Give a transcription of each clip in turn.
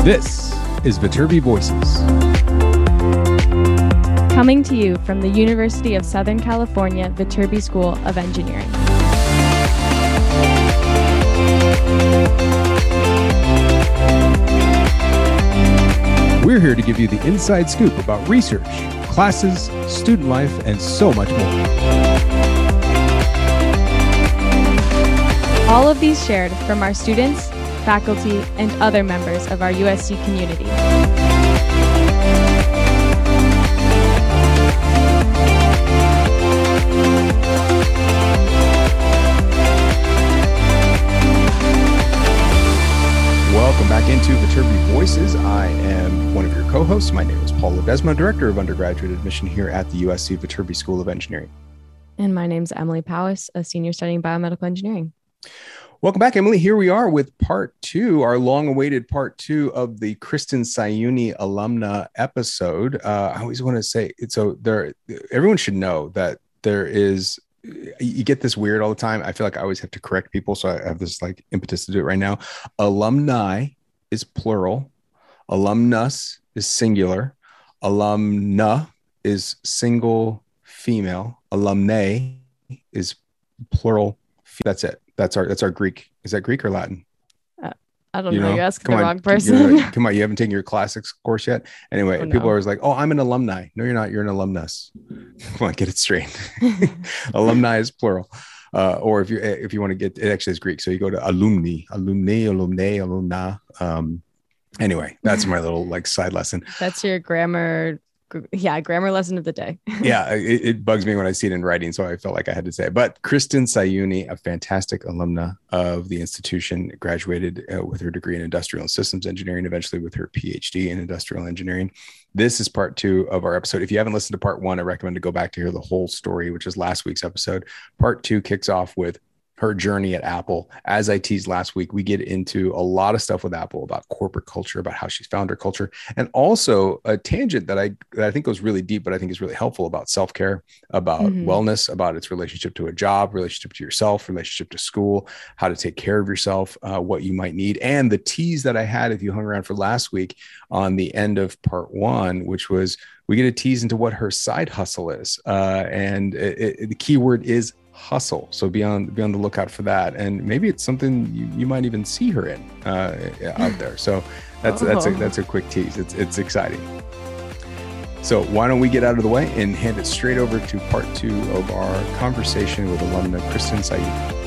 This is Viterbi Voices. Coming to you from the University of Southern California, Viterbi School of Engineering. We're here to give you the inside scoop about research, classes, student life, and so much more. All of these shared from our students, faculty, and other members of our USC community. Welcome back into Viterbi Voices. I am one of your co-hosts. My name is Paul Ledesma, Director of Undergraduate Admission here at the USC Viterbi School of Engineering. And my name's Emily Powis, a senior studying biomedical engineering. Welcome back, Emily. Here we are with part two, our long-awaited part two of the Kristen Sayuni alumna episode. I always want to say, everyone should know that there is, you get this weird all the time. I feel like I always have to correct people, so I have this like impetus to do it right now. Alumni is plural. Alumnus is singular. Alumna is single female. Alumnae is plural. That's it. That's our Greek. Is that Greek or Latin? I don't know. You're asking the wrong person. Come on, you haven't taken your classics course yet. Anyway, people are always like, "Oh, I'm an alumni." No, you're not. You're an alumnus. Come on, get it straight. Alumni is plural. Or if you want to get, it actually is Greek. So you go to alumni, alumna. Anyway, that's my little like side lesson. That's your grammar. Yeah, grammar lesson of the day. Yeah, it bugs me when I see it in writing, so I felt like I had to say it. But Kristen Sayuni, a fantastic alumna of the institution, graduated with her degree in industrial and systems engineering, eventually with her PhD in industrial engineering. This is part two of our episode. If you haven't listened to part one, I recommend to go back to hear the whole story, which is last week's episode. Part two kicks off with her journey at Apple. As I teased last week, we get into a lot of stuff with Apple about corporate culture, about how she's found her culture, and also a tangent that I think goes really deep, but I think is really helpful about self-care, about wellness, about its relationship to a job, relationship to yourself, relationship to school, how to take care of yourself, what you might need. And the tease that I had, if you hung around for last week on the end of part one, which was we get a tease into what her side hustle is. And the key word is hustle. So be on the lookout for that. And maybe it's something you might even see her in out there. So that's a quick tease. It's exciting. So why don't we get out of the way and hand it straight over to part two of our conversation with alumna Kristen Sayuni.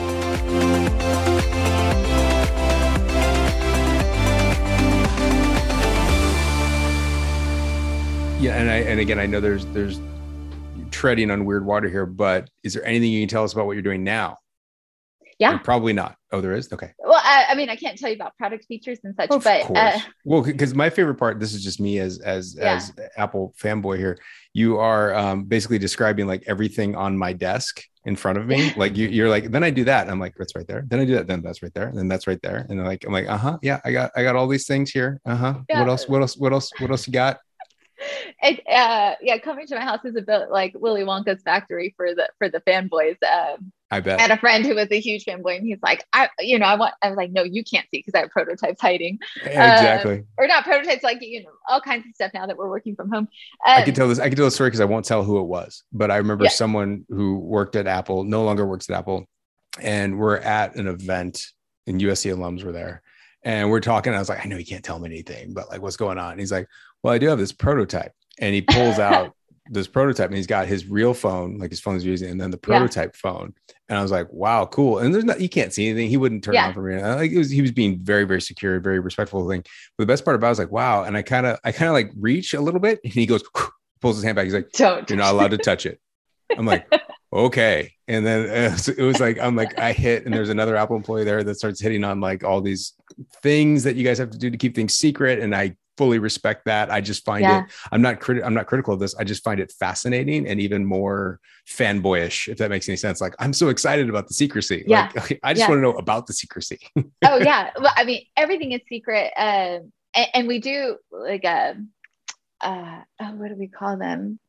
Yeah, and again, I know there's treading on weird water here, but is there anything you can tell us about what you're doing now? Yeah. Or probably not. Oh, there is? Okay. Well, I mean, I can't tell you about product features and such, but well, because my favorite part, this is just me as Apple fanboy here. You are basically describing like everything on my desk in front of me. Like you're like, then I do that. I'm like, that's right there. Then I do that. Then that's right there. Then that's right there. And I'm like, yeah, I got all these things here. Yeah. What else you got? Coming to my house is a bit like Willy Wonka's factory for the fanboys. I bet. I had a friend who was a huge fanboy, and he's like, I was like, no, you can't see because I have prototypes hiding. Exactly. Or not prototypes, like all kinds of stuff now that we're working from home. I can tell the story because I won't tell who it was, but I remember someone who worked at Apple, no longer works at Apple, and we're at an event, and USC alums were there. And we're talking. I was like, I know you can't tell me anything, but like, what's going on? And he's like, well, I do have this prototype. And he pulls out this prototype, and he's got his real phone, like his phone is using, and then the prototype phone. And I was like, wow, cool. And you can't see anything. He wouldn't turn on for me. Like he was being very, very secure, very respectful thing. But the best part about it, I was like, wow. And I kind of like reach a little bit, and he goes, pulls his hand back. He's like, you're not allowed to touch it. I'm like, okay. And then it was like, I hit, and there's another Apple employee there that starts hitting on like all these things that you guys have to do to keep things secret. And I fully respect that. I just find it, I'm not critical of this. I just find it fascinating and even more fanboyish, if that makes any sense. Like, I'm so excited about the secrecy. Yeah. Like, I just want to know about the secrecy. Oh yeah. Well, I mean, everything is secret. And we do like, what do we call them?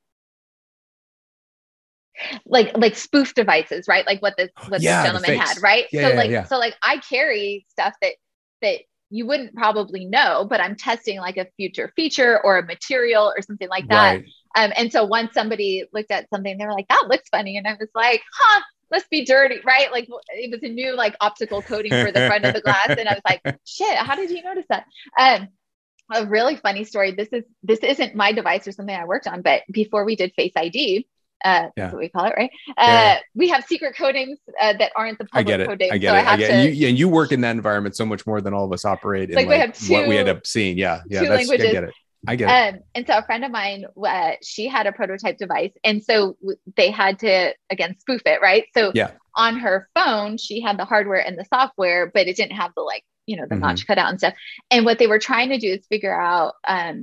Like spoof devices, right? Like what this gentleman had, right? So I carry stuff that you wouldn't probably know, but I'm testing like a future feature or a material or something like that. Right. And so once somebody looked at something, they were like, that looks funny. And I was like, huh, must be dirty, right? Like it was a new like optical coating for the front of the glass. And I was like, shit, how did you notice that? A really funny story. This isn't my device or something I worked on, but before we did Face ID, that's what we call it, right? We have secret coatings that aren't the public coatings. I get it. And you work in that environment so much more than all of us operate. Like, we have what we end up seeing. Yeah. Two languages. I get it. And so a friend of mine, she had a prototype device. And so they had to, again, spoof it, right? So on her phone, she had the hardware and the software, but it didn't have the the notch cut out and stuff. And what they were trying to do is figure out,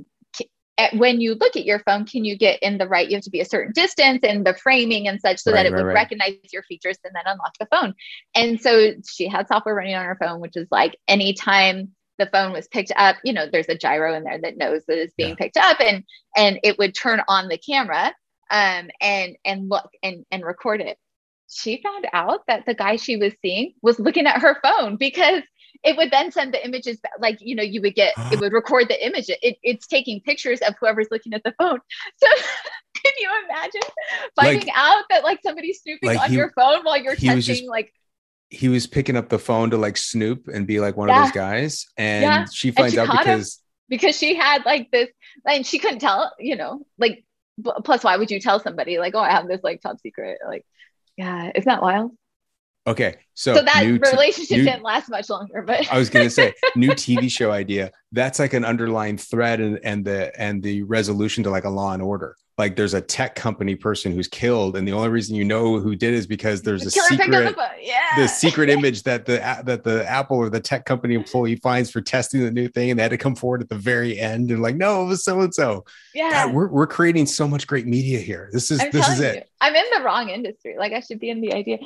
when you look at your phone, can you get in the right, you have to be a certain distance and the framing and such so that it would recognize your features and then unlock the phone. And so she had software running on her phone, which is like anytime the phone was picked up, there's a gyro in there that knows that it's being picked up, and it would turn on the camera and look and record it. She found out that the guy she was seeing was looking at her phone, because it would then send the images back, like, you would get, it would record the image. It's taking pictures of whoever's looking at the phone. So can you imagine finding out that like somebody's snooping on your phone while you're testing he was picking up the phone to like snoop and be like one of those guys. And she finds out because she had like this, and she couldn't tell, like, plus why would you tell somebody like, oh, I have this like top secret, like, yeah, isn't that wild? Okay. So that relationship didn't last much longer, but I was going to say new TV show idea. That's like an underlying thread and the resolution to like a Law and Order. Like there's a tech company person who's killed, and the only reason you know who did is because there's the secret image that the Apple or the tech company employee finds for testing the new thing, and they had to come forward at the very end and like, no, it was so and so. Yeah, God, we're creating so much great media here. This is it. I'm in the wrong industry. Like I should be in the idea.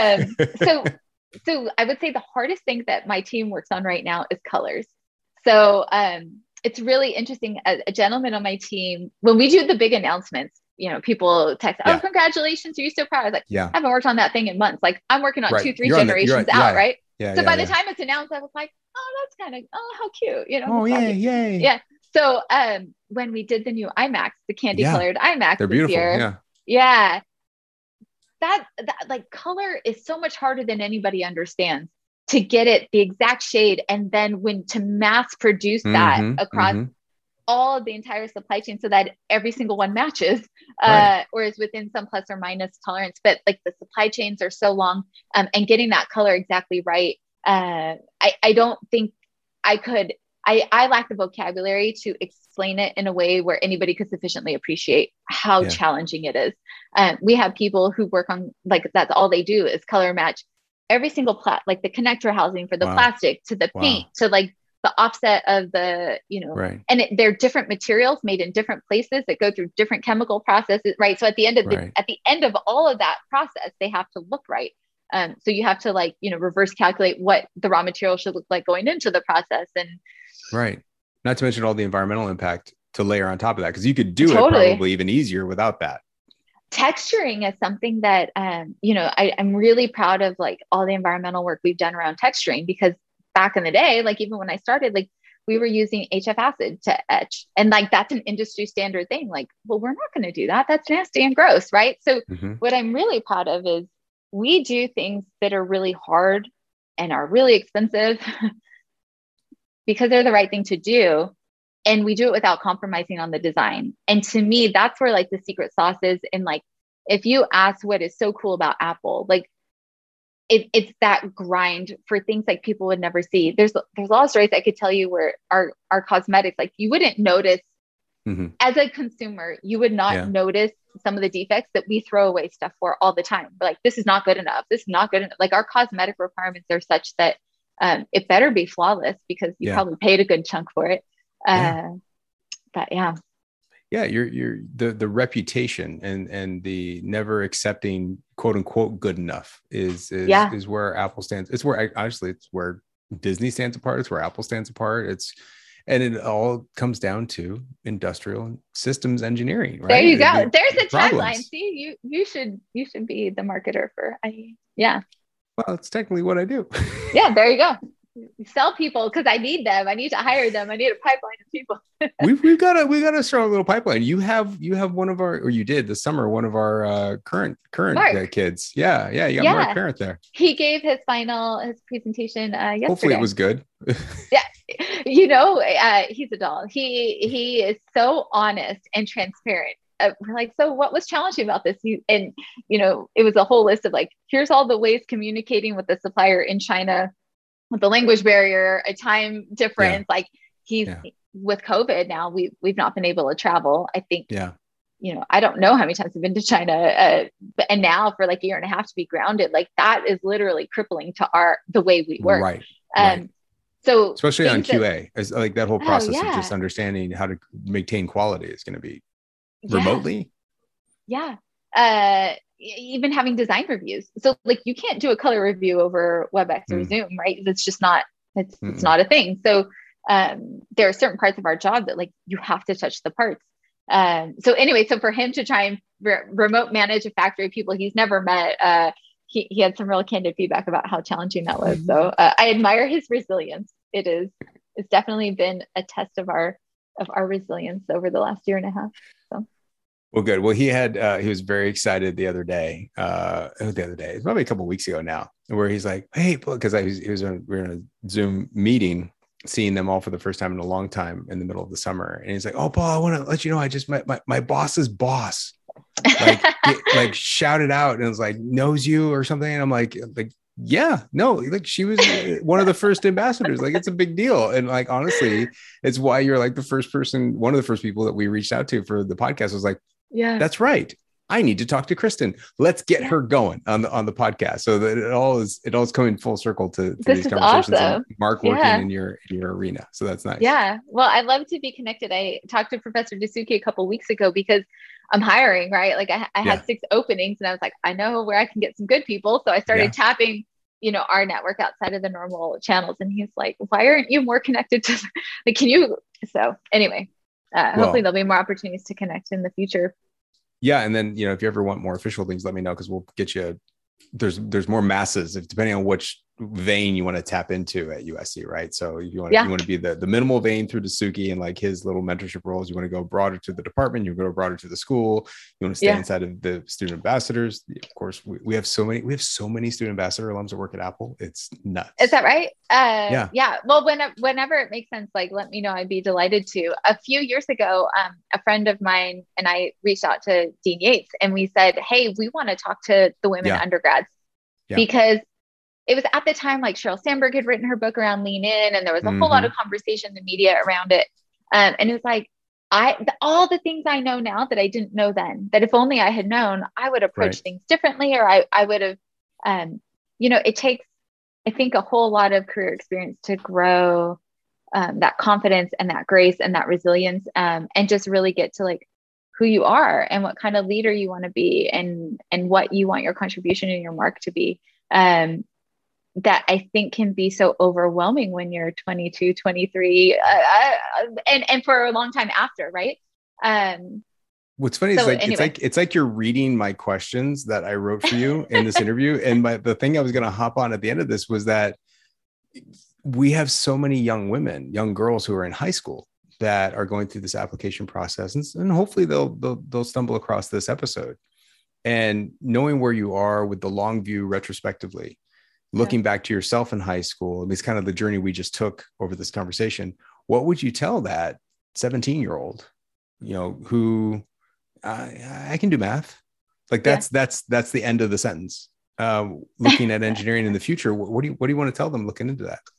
So I would say the hardest thing that my team works on right now is colors. So it's really interesting. A gentleman on my team, when we do the big announcements, people text, oh, congratulations, are you so proud? I was like, I haven't worked on that thing in months. Like I'm working on 2-3 generations out, right? Yeah. So by the time it's announced, I was like, oh, that's kind of, how cute, Oh, yay. Yeah. So when we did the new iMacs, the candy colored iMacs, they're beautiful. Yeah. That like color is so much harder than anybody understands to get it the exact shade. And then when to mass produce that across all of the entire supply chain so that every single one matches or is within some plus or minus tolerance. But like the supply chains are so long and getting that color exactly right. I don't think I could, I lack the vocabulary to explain it in a way where anybody could sufficiently appreciate how challenging it is. We have people who work on, like, that's all they do is color match every single like the connector housing for the plastic to the paint to like the offset of the, and they're different materials made in different places that go through different chemical processes. Right. So at the end of all of that process, they have to look right. So you have to like, reverse calculate what the raw material should look like going into the process. And not to mention all the environmental impact to layer on top of that, because you could do it probably even easier without that. Texturing is something that, I'm really proud of, like all the environmental work we've done around texturing, because back in the day, like even when I started, like we were using HF acid to etch, and like that's an industry standard thing. Like, well, we're not going to do that. That's nasty and gross. Right. So what I'm really proud of is we do things that are really hard and are really expensive because they're the right thing to do. And we do it without compromising on the design. And to me, that's where like the secret sauce is. And like, if you ask what is so cool about Apple, like it's that grind for things like people would never see. There's a lot of stories I could tell you where our cosmetics, like you wouldn't notice as a consumer, you would not notice some of the defects that we throw away stuff for all the time. But like, this is not good enough. This is not good enough. Like our cosmetic requirements are such that it better be flawless because you probably paid a good chunk for it. But you're the reputation and the never accepting quote unquote good enough is where Apple stands. It's where it's where Disney stands apart. It's where Apple stands apart. And it all comes down to industrial systems engineering, right? There you go. There's a tagline. See, you should be the marketer for Well, it's technically what I do. Yeah, there you go. sell people because I need them. I need to hire them. I need a pipeline of people. we've got to start a little pipeline. You have one of our, or you did this summer, one of our current kids. Yeah. You got Mark Parent there. He gave his presentation yesterday. Hopefully it was good. Yeah. He's a doll. He is so honest and transparent. We're like, so what was challenging about this? It was a whole list of like, here's all the ways communicating with the supplier in China with the language barrier, a time difference. Yeah. Like with COVID now, we've not been able to travel. I think, I don't know how many times I've been to China, and now for like a year and a half to be grounded, like that is literally crippling to the way we work. Right. So especially on QA, as like that whole process of just understanding how to maintain quality is going to be remotely. Yeah. Even having design reviews. So like you can't do a color review over WebEx or Zoom, right? It's just not, it's not a thing. So there are certain parts of our job that like you have to touch the parts. So for him to try and remote manage a factory of people he's never met, he had some real candid feedback about how challenging that was. So I admire his resilience. It's definitely been a test of our resilience over the last year and a half. So. Well, good. Well, he was very excited the other day. It's probably a couple of weeks ago now, where he's like, "Hey," because we were in a Zoom meeting, seeing them all for the first time in a long time in the middle of the summer, and he's like, "Oh, Paul, I want to let you know I just met my boss's boss." Like shouted out, and it was like, knows you or something, and I'm like, yeah, no, like she was one of the first ambassadors. Like it's a big deal. And like, honestly, it's why you're like one of the first people that we reached out to for the podcast was like, yeah, that's right. I need to talk to Kristen. Let's get her going on the podcast. So that it all is coming full circle to these conversations. Awesome. And Mark working in your arena. So that's nice. Yeah. Well, I'd love to be connected. I talked to Professor Dasuki a couple of weeks ago because I'm hiring, right? Like I had 6 openings and I was like, I know where I can get some good people. So I started tapping, our network outside of the normal channels. And he's like, why aren't you more connected to like, can you? So anyway, hopefully there'll be more opportunities to connect in the future. Yeah. And then, if you ever want more official things, let me know. Cause we'll get you, there's more masses depending on which vein you want to tap into at USC, right? So if you want to be the minimal vein through Dasuki and like his little mentorship roles, you want to go broader to the department, you go broader to the school, you want to stay inside of the student ambassadors. Of course, we have so many student ambassador alums that work at Apple. It's nuts. Is that right? Yeah. Well, whenever it makes sense, like let me know. I'd be delighted to. A few years ago, a friend of mine and I reached out to Dean Yates and we said, hey, we want to talk to the women undergrads because it was at the time like Sheryl Sandberg had written her book around Lean In, and there was a whole lot of conversation in the media around it. And it was like, all the things I know now that I didn't know then, that if only I had known, I would approach things differently, or I would have, it takes, I think, a whole lot of career experience to grow that confidence and that grace and that resilience, and just really get to like who you are and what kind of leader you want to be and what you want your contribution and your mark to be. That I think can be so overwhelming when you're 22, 23, and for a long time after, right? What's funny is it's like you're reading my questions that I wrote for you in this interview. And the thing I was going to hop on at the end of this was that we have so many young girls who are in high school that are going through this application process, and hopefully they'll stumble across this episode. And knowing where you are with the long view retrospectively, looking back to yourself in high school, and it's kind of the journey we just took over this conversation. What would you tell that 17-year-old, who I can do math? Like that's the end of the sentence. Looking at engineering in the future, what do you want to tell them looking into that?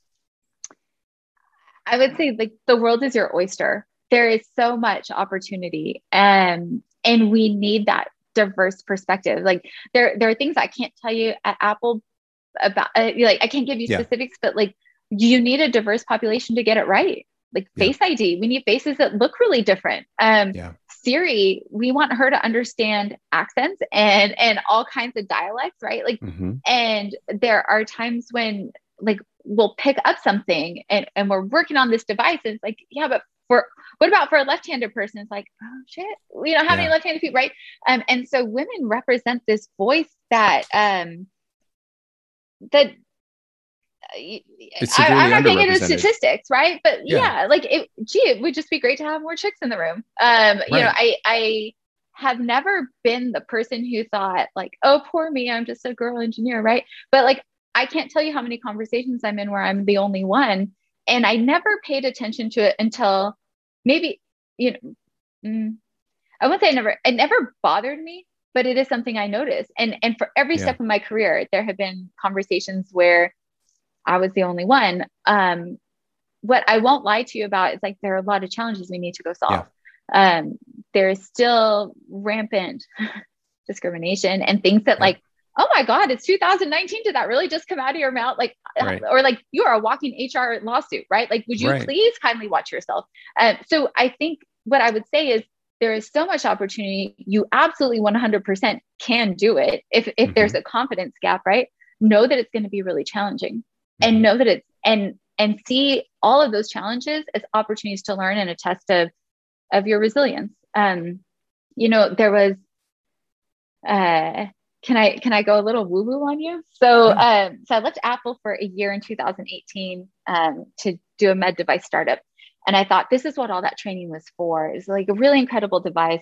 I would say like the world is your oyster. There is so much opportunity, and we need that diverse perspective. Like there are things I can't tell you at Apple about, like I can't give you specifics, but like you need a diverse population to get it right. Like Face ID, we need faces that look really different. Siri, we want her to understand accents and all kinds of dialects, right? Like, and there are times when like we'll pick up something and we're working on this device. And it's like, but what about for a left-handed person? It's like, oh shit, we don't have any left-handed people, right? And so women represent this voice that It's severely I'm not getting into underrepresented. statistics, right? But Yeah. like it would just be great to have more chicks in the room. You know, Right. I have never been the person who thought like, oh, poor me, I'm just a girl engineer, right? But like, I can't tell you how many conversations I'm in where I'm the only one, and I never paid attention to it until maybe, you know, I won't say it never bothered me, but it is something I noticed. And for every Yeah. step of my career, there have been conversations where I was the only one. What I won't lie to you about is like there are a lot of challenges we need to go solve. Yeah. There is still rampant discrimination and things that like, oh my God, it's 2019. Did that really just come out of your mouth? Like, Right. or like you are a walking HR lawsuit, right? Like, would you Right. please kindly watch yourself? So I think what I would say is there is so much opportunity. You absolutely 100% can do it. If there's a confidence gap, right? Know that it's going to be really challenging, and know that it's, and see all of those challenges as opportunities to learn and a test of your resilience. You know, there was, can I go a little woo woo on you? So, so I left Apple for a year in 2018, to do a med device startup. And I thought this is what all that training was for. It's like a really incredible device.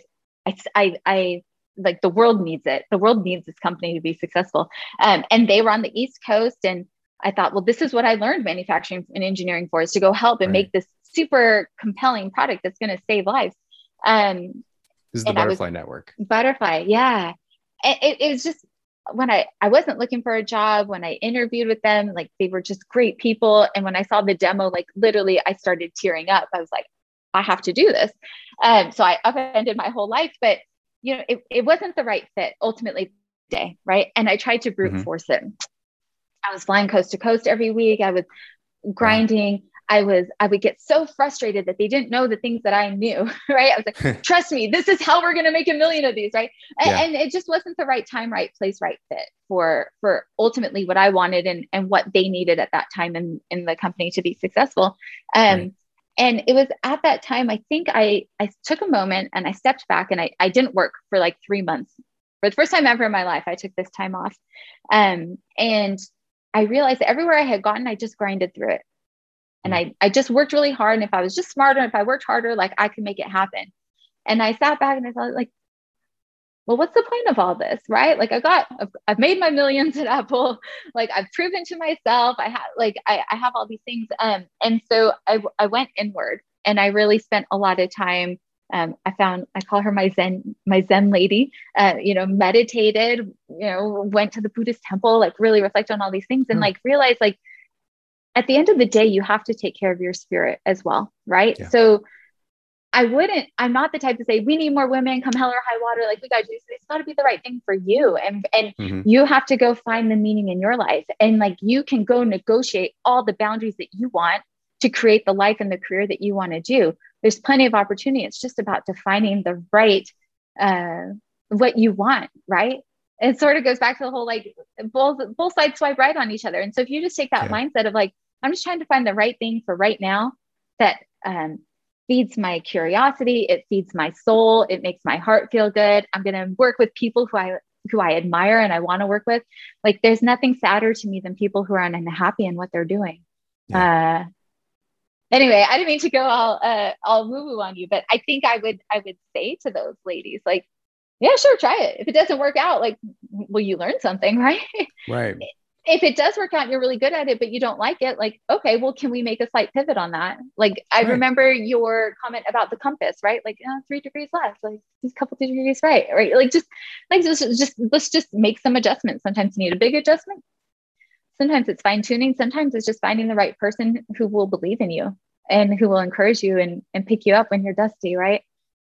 I like the world needs it. The world needs this company to be successful. And they were on the East Coast, and I thought, well, this is what I learned manufacturing and engineering for, is to go help and make this super compelling product that's going to save lives. This is the Butterfly Network. Butterfly, yeah. It was just, when I wasn't looking for a job, when I interviewed with them, like they were just great people. And when I saw the demo, like literally I started tearing up. I was like, I have to do this. So I upended my whole life, but you know, it wasn't the right fit ultimately today. Right. And I tried to brute force it. I was flying coast to coast every week. I was grinding. I would get so frustrated that they didn't know the things that I knew, right? I was like, trust me, this is how we're going to make 1 million of these, right? And it just wasn't the right time, right place, right fit for ultimately what I wanted and what they needed at that time in the company to be successful. And it was at that time, I think I took a moment and I stepped back, and I didn't work for like 3 months. For the first time ever in my life, I took this time off. And I realized that everywhere I had gotten, I just grinded through it. And I just worked really hard. And if I was just smarter, if I worked harder, like I could make it happen. And I sat back and I thought, like, well, what's the point of all this? Right? Like I've made my millions at Apple. Like I've proven to myself, I have all these things. And so I went inward, and I really spent a lot of time. I call her my Zen lady, you know, meditated, you know, went to the Buddhist temple, like really reflect on all these things, and like realize, like, at the end of the day, you have to take care of your spirit as well. Right. Yeah. So I'm not the type to say, we need more women, come hell or high water. Like we got to do this. It's got to be the right thing for you. And you have to go find the meaning in your life. And like, you can go negotiate all the boundaries that you want to create the life and the career that you want to do. There's plenty of opportunity. It's just about defining the right, what you want. Right. It sort of goes back to the whole, like both sides swipe right on each other. And so if you just take that mindset of like, I'm just trying to find the right thing for right now that feeds my curiosity, it feeds my soul, it makes my heart feel good. I'm going to work with people who I admire and I want to work with. Like there's nothing sadder to me than people who are unhappy in what they're doing. Yeah. Anyway, I didn't mean to go all woo-woo on you, but I think I would say to those ladies, like, yeah, sure, try it. If it doesn't work out, like, will you learn something, right? Right. If it does work out and you're really good at it, but you don't like it, like, okay, well, can we make a slight pivot on that? Like, I remember your comment about the compass, right? Like, 3 degrees left, like a couple of degrees right? Like, let's just make some adjustments. Sometimes you need a big adjustment. Sometimes it's fine tuning. Sometimes it's just finding the right person who will believe in you and who will encourage you and pick you up when you're dusty, right?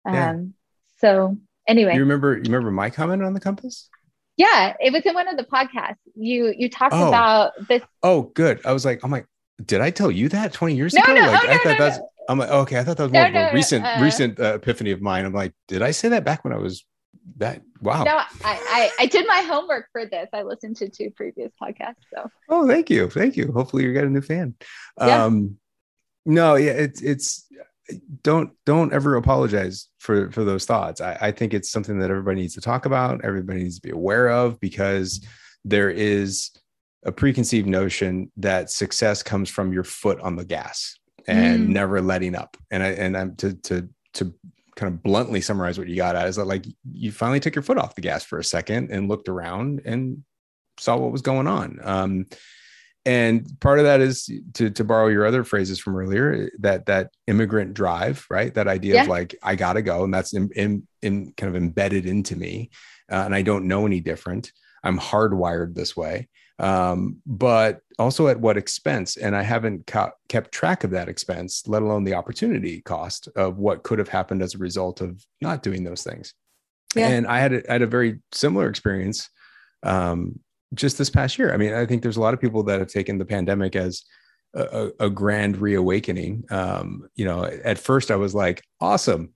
So anyway. You remember my comment on the compass? Yeah, it was in one of the podcasts. You talked about this. Oh, good. I'm like, did I tell you that 20 years ago? I'm like, okay, I thought that was more of a recent epiphany of mine. I'm like, did I say that back when I was that? Wow. No, I did my homework for this. I listened to 2 previous podcasts. So. Oh, thank you. Hopefully you got a new fan. Yeah. No, yeah, it's don't ever apologize for those thoughts. I think it's something that everybody needs to talk about. Everybody needs to be aware of, because there is a preconceived notion that success comes from your foot on the gas and never letting up. And I'm to kind of bluntly summarize what you got at is that like you finally took your foot off the gas for a second and looked around and saw what was going on. And part of that is to borrow your other phrases from earlier, that immigrant drive, right? That idea of like, I gotta go. And that's in kind of embedded into me. And I don't know any different. I'm hardwired this way. But also at what expense? And I haven't kept track of that expense, let alone the opportunity cost of what could have happened as a result of not doing those things. Yeah. And I had a very similar experience just this past year. I mean, I think there's a lot of people that have taken the pandemic as a grand reawakening. At first I was like, awesome.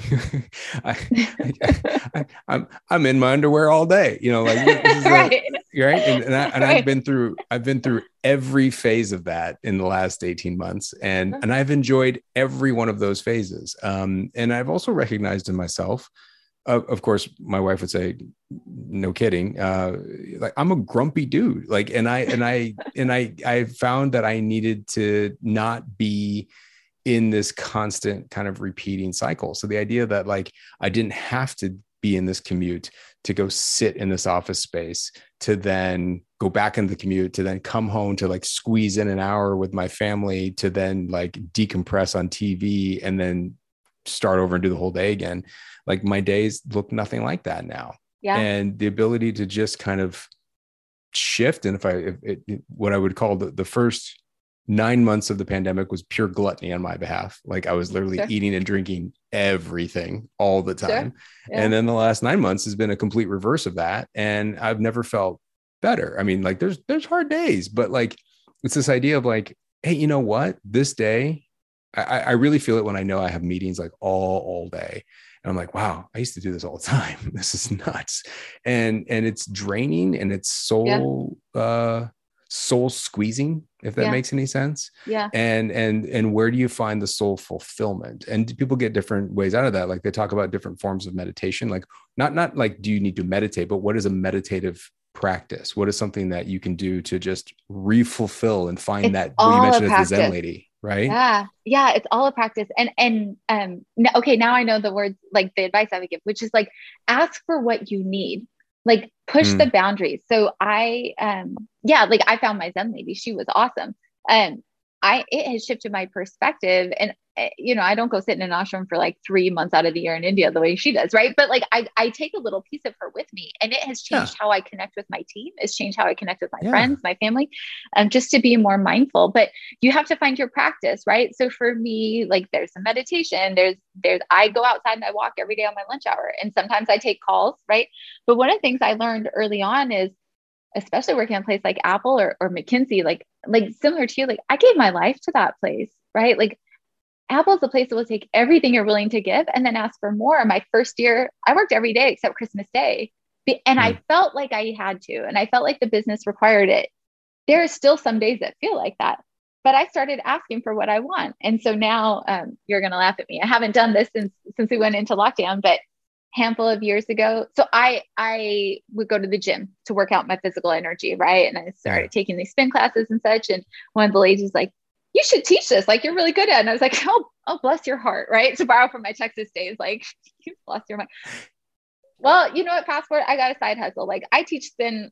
I'm in my underwear all day, like this is right. Right. And I've been through every phase of that in the last 18 months. And I've enjoyed every one of those phases. And I've also recognized in myself, of course, my wife would say, no kidding. Like I'm a grumpy dude. Like, and I found that I needed to not be in this constant kind of repeating cycle. So the idea that like, I didn't have to be in this commute to go sit in this office space, to then go back into the commute, to then come home to like squeeze in an hour with my family, to then like decompress on TV and then start over and do the whole day again. Like my days look nothing like that now. Yeah. And the ability to just kind of shift. And what I would call the first 9 months of the pandemic was pure gluttony on my behalf. Like I was literally eating and drinking everything all the time. Yeah. And then the last 9 months has been a complete reverse of that. And I've never felt better. I mean, like there's hard days, but like, it's this idea of like, hey, you know what, this day, I really feel it when I know I have meetings like all day. And I'm like, wow, I used to do this all the time. This is nuts. And it's draining and it's soul squeezing, if that makes any sense. Yeah. And where do you find the soul fulfillment? And people get different ways out of that. Like they talk about different forms of meditation, like not like, do you need to meditate, but what is a meditative practice? What is something that you can do to just refulfill and find that, what you mentioned as the Zen lady, right? Yeah. Yeah. It's all a practice. And okay, now I know the words, like the advice I would give, which is like, ask for what you need, like push the boundaries. So I found my Zen lady. She was awesome. It has shifted my perspective, and I don't go sit in an ashram for like 3 months out of the year in India the way she does. Right. But like, I take a little piece of her with me, and it has changed how I connect with my team. It's changed how I connect with my friends, my family, just to be more mindful. But you have to find your practice, right? So for me, like there's some meditation, I go outside and I walk every day on my lunch hour, and sometimes I take calls. Right. But one of the things I learned early on is, especially working in a place like Apple or McKinsey, like similar to you, like I gave my life to that place, right? Like Apple's a place that will take everything you're willing to give and then ask for more. My first year, I worked every day except Christmas Day. And I felt like I had to, and I felt like the business required it. There are still some days that feel like that, but I started asking for what I want. And so now you're going to laugh at me. I haven't done this since we went into lockdown, but handful of years ago. So I would go to the gym to work out my physical energy. Right. And I started taking these spin classes and such. And one of the ladies was like, you should teach this. Like, you're really good at it. And I was like, oh, bless your heart. Right. To borrow from my Texas days, like, you bless your mind. Well, you know what, Passport, I got a side hustle. Like I teach spin,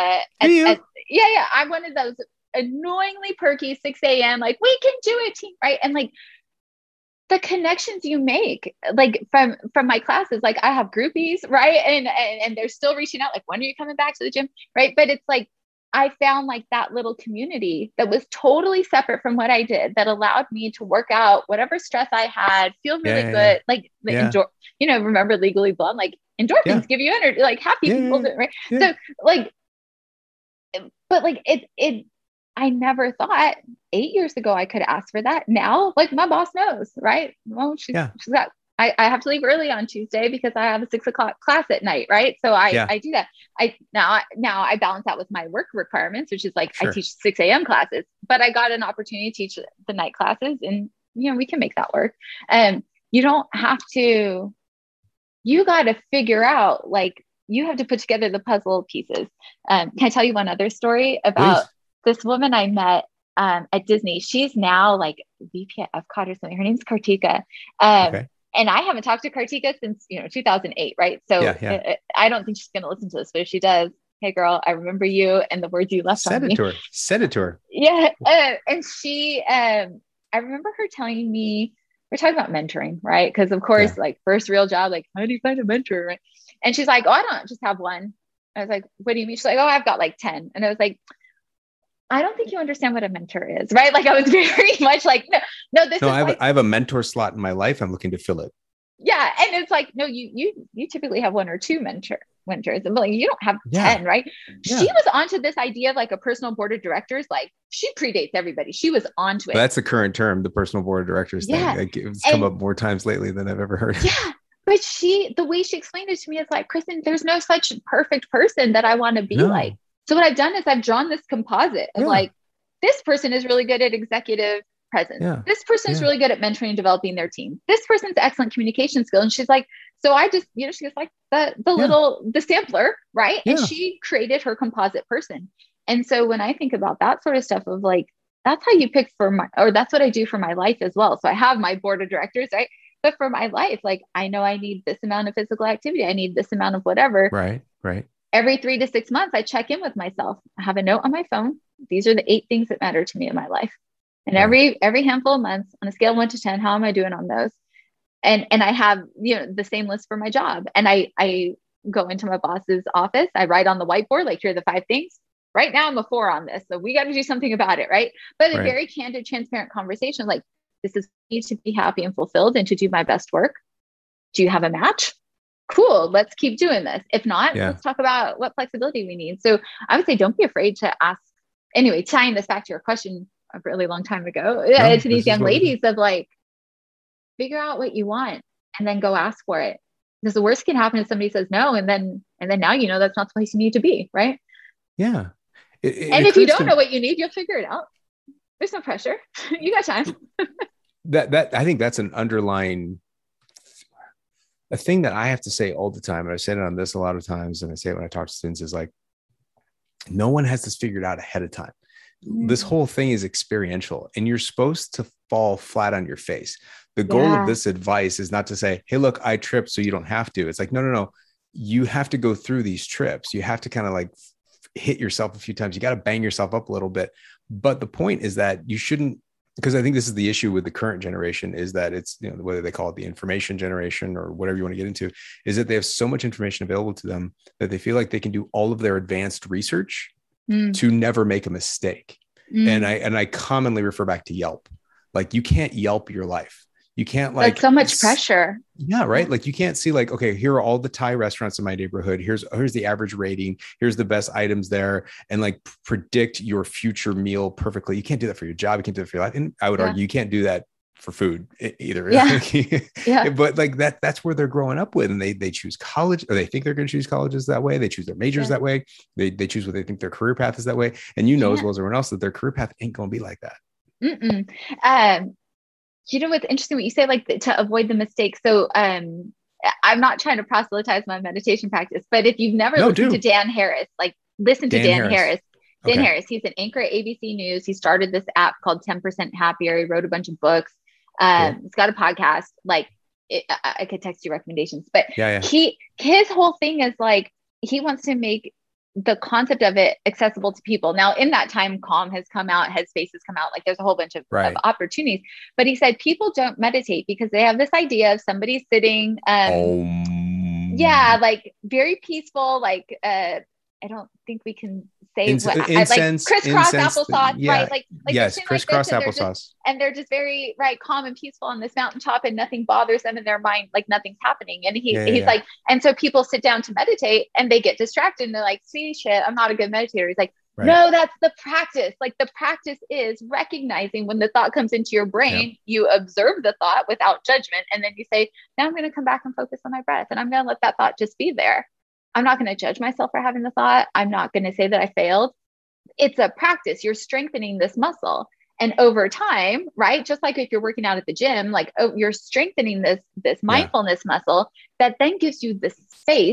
I'm one of those annoyingly perky 6 a.m. like, we can do it, team. Right. And like, the connections you make, like from my classes, like I have groupies, right? And they're still reaching out, like, when are you coming back to the gym? Right. But it's like, I found like that little community that was totally separate from what I did, that allowed me to work out whatever stress I had, feel really good. Like remember Legally Blonde, like endorphins give you energy, like happy people, right? So like, but like I never thought 8 years ago I could ask for that. Now, like my boss knows, right? Well, she's got, I have to leave early on Tuesday because I have a 6 o'clock class at night. Right. So I do that. Now I balance that with my work requirements, which is like, I teach 6 a.m. classes, but I got an opportunity to teach the night classes, and, we can make that work. You don't have to, you got to figure out like you have to put together the puzzle pieces. Can I tell you one other story about this woman I met at Disney? She's now like VP at Epcot or something. Her name's Kartika. And I haven't talked to Kartika since, 2008. Right. So I don't think she's going to listen to this, but if she does, hey girl, I remember you and the words you left on me. Send it to her. Yeah. And she, I remember her telling me, we're talking about mentoring, right? Because of course, like first real job, like how do you find a mentor? Right? And she's like, oh, I don't just have one. I was like, what do you mean? She's like, oh, I've got like 10. And I was like, I don't think you understand what a mentor is, right? Like I was very much like, no, I have a mentor slot in my life. I'm looking to fill it. Yeah. And it's like, no, you typically have one or two mentors. And like, you don't have 10, right? Yeah. She was onto this idea of like a personal board of directors. Like she predates everybody. She was onto it. That's the current term, the personal board of directors thing. Like, it's come up more times lately than I've ever heard. Yeah. But the way she explained it to me is like, Kristen, there's no such perfect person that I want to be like. So what I've done is I've drawn this composite of like, this person is really good at executive presence. Yeah. This person is really good at mentoring and developing their team. This person's excellent communication skill. And she's like, so I just, she was like the sampler, right? Yeah. And she created her composite person. And so when I think about that sort of stuff of like, that's how you pick that's what I do for my life as well. So I have my board of directors, right? But for my life, like I know I need this amount of physical activity. I need this amount of whatever. Right. Every 3 to 6 months, I check in with myself. I have a note on my phone. These are the 8 things that matter to me in my life. And every handful of months on a scale of 1 to 10, how am I doing on those? And I have, the same list for my job. And I go into my boss's office. I write on the whiteboard, like, here are the 5 things. Right now I'm a 4 on this. So we got to do something about it. Right. But a very candid, transparent conversation, like, this is me to be happy and fulfilled and to do my best work. Do you have a match? Cool. Let's keep doing this. If not, let's talk about what flexibility we need. So I would say, don't be afraid to ask. Anyway, tying this back to your question a really long time ago, to these young ladies of like, figure out what you want and then go ask for it. Because the worst can happen is somebody says no. And then now, that's not the place you need to be. Right. Yeah. And if you don't know what you need, you'll figure it out. There's no pressure. You got time. that I think that's an underlying a thing that I have to say all the time. And I've said it on this a lot of times. And I say it when I talk to students is like, no one has this figured out ahead of time. This whole thing is experiential and you're supposed to fall flat on your face. The goal of this advice is not to say, hey, look, I tripped, so you don't have to. It's like, no. You have to go through these trips. You have to kind of like hit yourself a few times. You got to bang yourself up a little bit. But the point is that you shouldn't, because I think this is the issue with the current generation is that it's, whether they call it the information generation or whatever you want to get into, is that they have so much information available to them that they feel like they can do all of their advanced research to never make a mistake. And I commonly refer back to Yelp. Like you can't Yelp your life. You can't like that's so much pressure. Yeah. Right. Like you can't see like, okay, here are all the Thai restaurants in my neighborhood. Here's the average rating. Here's the best items there. And like predict your future meal perfectly. You can't do that for your job. You can't do that for your life. And I would argue you can't do that for food either. Yeah. But like that's where they're growing up with. And they choose college, or they think they're going to choose colleges that way. They choose their majors that way. They choose what they think their career path is that way. And as well as everyone else that their career path ain't going to be like that. What's interesting what you say, like to avoid the mistakes. So I'm not trying to proselytize my meditation practice, but if you've never listened to Dan Harris, like listen to Dan Harris. Dan Harris, he's an anchor at ABC News. He started this app called 10% Happier. He wrote a bunch of books. He's got a podcast. Like I could text you recommendations, but his whole thing is like, he wants to make the concept of it accessible to people. Now, in that time, Calm has come out, Headspace has come out, like there's a whole bunch of opportunities, but he said people don't meditate because they have this idea of somebody sitting, like very peaceful, like, I don't think we can say like crisscross applesauce, right? Like yes, crisscross applesauce. And they're just very calm and peaceful on this mountaintop, and nothing bothers them in their mind, like nothing's happening. And he's like, and so people sit down to meditate and they get distracted and they're like, see, shit, I'm not a good meditator. He's like, no, that's the practice. Like the practice is recognizing when the thought comes into your brain, you observe the thought without judgment, and then you say, now I'm going to come back and focus on my breath, and I'm going to let that thought just be there. I'm not going to judge myself for having the thought. I'm not going to say that I failed. It's a practice. You're strengthening this muscle. And over time, right? Just like if you're working out at the gym, like, you're strengthening this mindfulness muscle that then gives you the space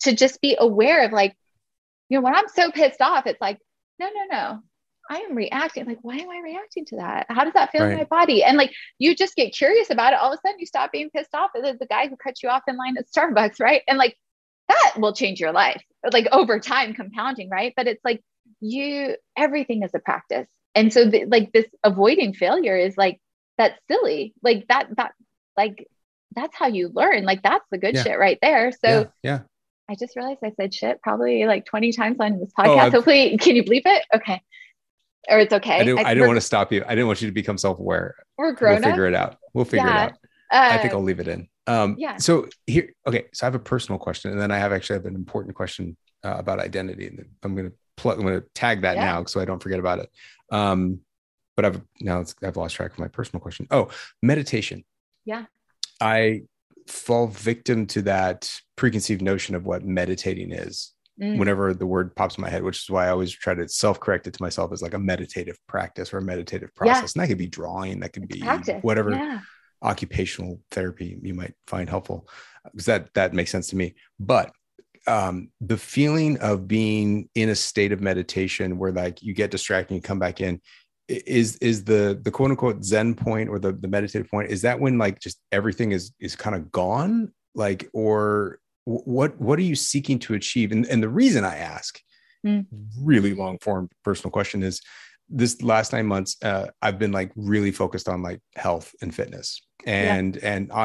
to just be aware of like, you know, when I'm so pissed off, it's like, no, I am reacting. Like, why am I reacting to that? How does that feel in my body? And like, you just get curious about it. All of a sudden you stop being pissed off at the guy who cut you off in line at Starbucks. Right. And like, that will change your life, like over time compounding. Right. But it's like everything is a practice. And so like this avoiding failure is like, that's silly. Like like, that's how you learn. Like, that's the good shit right there. So I just realized I said shit probably like 20 times on this podcast. Hopefully, can you bleep it? Okay. Or it's okay. I didn't want to stop you. I didn't want you to become self-aware. We're grown up. We'll figure it out. We'll figure it out. I think I'll leave it in. So here, okay. So I have a personal question, and then I have an important question about identity. And I'm going to tag that now so I don't forget about it. But I've lost track of my personal question. Oh, meditation. Yeah. I fall victim to that preconceived notion of what meditating is whenever the word pops in my head, which is why I always try to self-correct it to myself as like a meditative practice or a meditative process. And that could be drawing, that could be whatever occupational therapy you might find helpful, because that makes sense to me. But the feeling of being in a state of meditation where like you get distracted and you come back in, is the quote unquote Zen point or the meditative point, is that when like just everything is kind of gone? Like, or what are you seeking to achieve? And the reason I ask, really long form personal question, is this last 9 months, I've been like really focused on like health and fitness and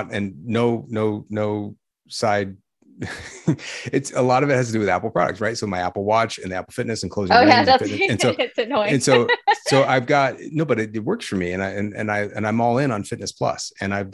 no side. It's a lot of it has to do with Apple products, right? So my Apple Watch and the Apple Fitness and closing. It's annoying. And so I've got but it works for me, and I'm all in on Fitness Plus, and I'm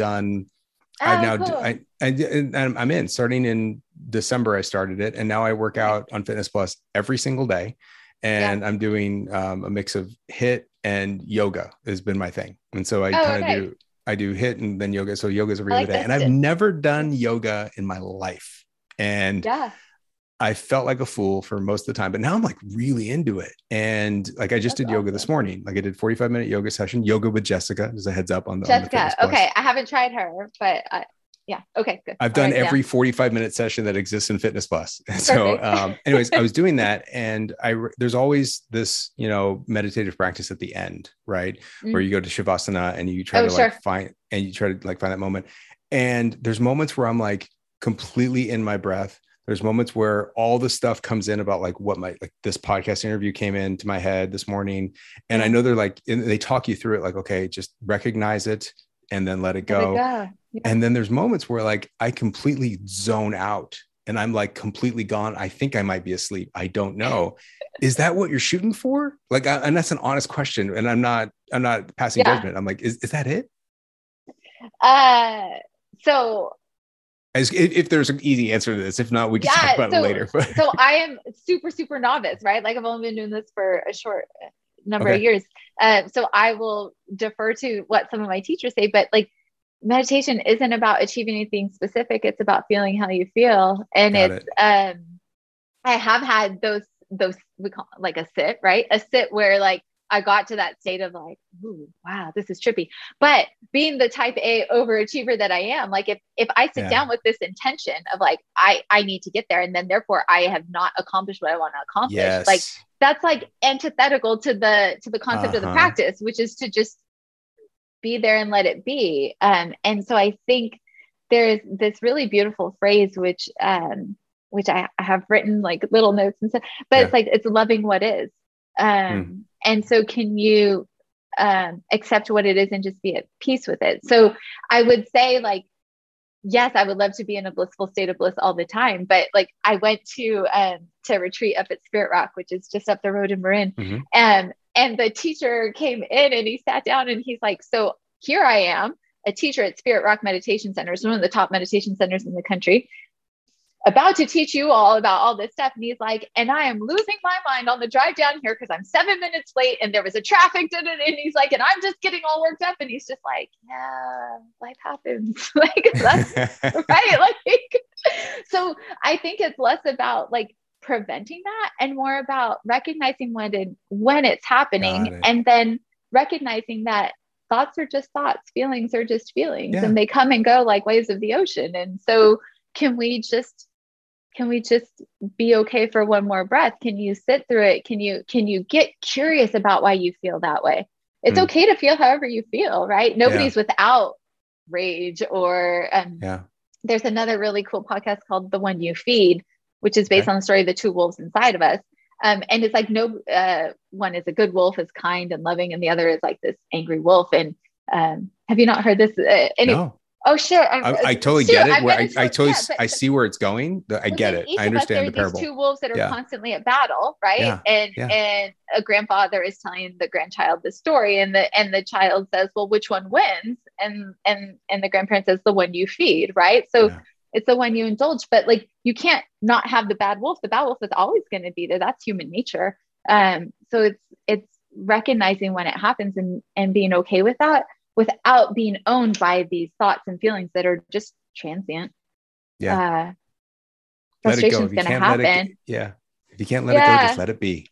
in starting in December. I started it, and now I work out on Fitness Plus every single day, and I'm doing a mix of HIIT and yoga has been my thing, and so I do HIIT and then yoga. So yoga's every other day, and I've never done yoga in my life. And I felt like a fool for most of the time, but now I'm like really into it. And like, I just did yoga this morning. Like I did 45-minute yoga session, yoga with Jessica, as a heads up on the Jessica. Okay. I haven't tried her, but okay, good. I've done every 45-minute session that exists in Fitness Plus. So anyways, I was doing that. And there's always this, meditative practice at the end, right? Where you go to Shavasana and you try to find that moment. And there's moments where I'm like, completely in my breath. There's moments where all the stuff comes in about like this podcast interview came into my head this morning. And I know they're like, they talk you through it. Like, okay, just recognize it and then let it go. And then there's moments where like, I completely zone out and I'm like completely gone. I think I might be asleep. I don't know. Is that what you're shooting for? Like, and that's an honest question. And I'm not passing judgment. I'm like, is that it? So if there's an easy answer to this, if not, we can talk about it later. So I am super, super novice, right? Like I've only been doing this for a short number of years. So I will defer to what some of my teachers say, but like meditation isn't about achieving anything specific. It's about feeling how you feel. And I have had those, we call it like a sit, right? A sit where like, I got to that state of like, ooh, wow, this is trippy. But being the type A overachiever that I am, like if I sit down with this intention of like, I need to get there, and then therefore I have not accomplished what I want to accomplish, like that's like antithetical to the concept of the practice, which is to just be there and let it be. And so I think there's this really beautiful phrase, which I have written like little notes and stuff, but it's like, it's loving what is. And so can you accept what it is and just be at peace with it? So I would say like, yes, I would love to be in a blissful state of bliss all the time. But like I went to retreat up at Spirit Rock, which is just up the road in Marin. And the teacher came in and he sat down and he's like, so here I am, a teacher at Spirit Rock Meditation Center. It's one of the top meditation centers in the country, about to teach you all about all this stuff. And he's like, and I am losing my mind on the drive down here because I'm 7 minutes late and there was a traffic. And he's like, and I'm just getting all worked up. And he's just like, yeah, life happens. Like, that's right. Like, so I think it's less about like preventing that and more about recognizing when it's happening, and then recognizing that thoughts are just thoughts, feelings are just feelings, and they come and go like waves of the ocean. And so can we just can we just be okay for one more breath? Can you sit through it? Can you get curious about why you feel that way? It's okay to feel however you feel, right? Nobody's without rage or there's another really cool podcast called The One You Feed, which is based on the story of the two wolves inside of us. And it's like one is a good wolf, is kind and loving, and the other is like this angry wolf. And have you not heard this? No. Oh, sure. I totally get it. I see where it's going. I get it. I understand the parable. These two wolves that are constantly at battle, right? And a grandfather is telling the grandchild this story, and the child says, "Well, which one wins?" And the grandparent says, "The one you feed," right? So it's the one you indulge. But like, you can't not have the bad wolf. The bad wolf is always going to be there. That's human nature. So it's recognizing when it happens and being okay with that, without being owned by these thoughts and feelings that are just transient. Frustration's going to happen. If you can't let it go, just let it be.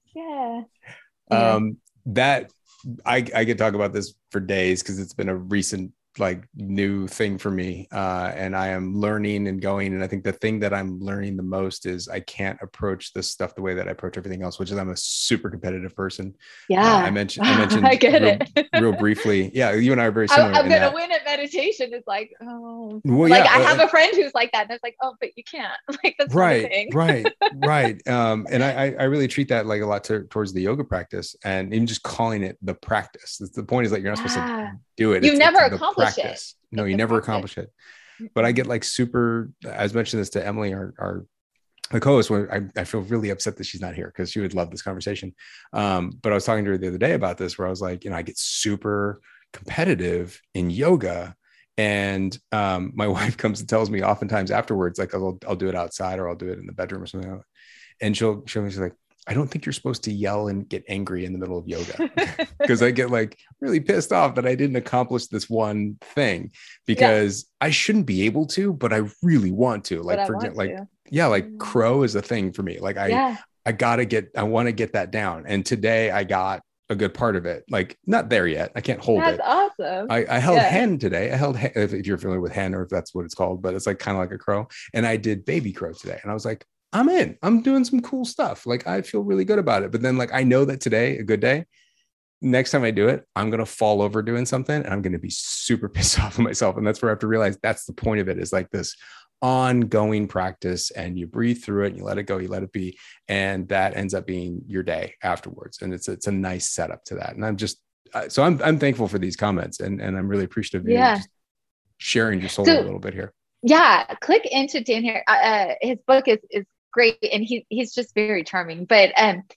That I could talk about this for days, because it's been a recent new thing for me. And I am learning and going. And I think the thing that I'm learning the most is I can't approach this stuff the way that I approach everything else, which is I'm a super competitive person. I mentioned I get it. real briefly. Yeah. You and I are very similar. I'm going to win at meditation. It's like, oh, well, I have a friend who's like that. And it's like, oh, but you can't. Like, that's right. Not a thing. Right. And I really treat that like a lot towards the yoga practice, and even just calling it the practice. The point is like, you're not supposed to do it. You never accomplish it. No, you never accomplish it. But I get like super, I was mentioning this to Emily, our co-host, when I feel really upset that she's not here, because she would love this conversation. But I was talking to her the other day about this, where I was like, I get super competitive in yoga. And my wife comes and tells me oftentimes afterwards, like I'll do it outside, or I'll do it in the bedroom or something like that. And she'll be like, I don't think you're supposed to yell and get angry in the middle of yoga, because I get like really pissed off that I didn't accomplish this one thing, because I shouldn't be able to, but I really want to. Like, for example, crow is a thing for me. Like I want to get that down. And today I got a good part of it. Like, not there yet. I can't hold it. That's awesome. I held hen today. I held hen, if you're familiar with hen, or if that's what it's called, but it's like kind of like a crow. And I did baby crow today. And I was like, I'm doing some cool stuff. Like, I feel really good about it. But then like, I know that today, a good day, next time I do it, I'm going to fall over doing something, and I'm going to be super pissed off at myself. And that's where I have to realize that's the point of it, is like this ongoing practice, and you breathe through it and you let it go, you let it be. And that ends up being your day afterwards. And it's a nice setup to that. And I'm just, so I'm thankful for these comments, and I'm really appreciative of you just sharing your soul a little bit here. Yeah. Click into Dan Harris. His book is great, and he's just very charming. But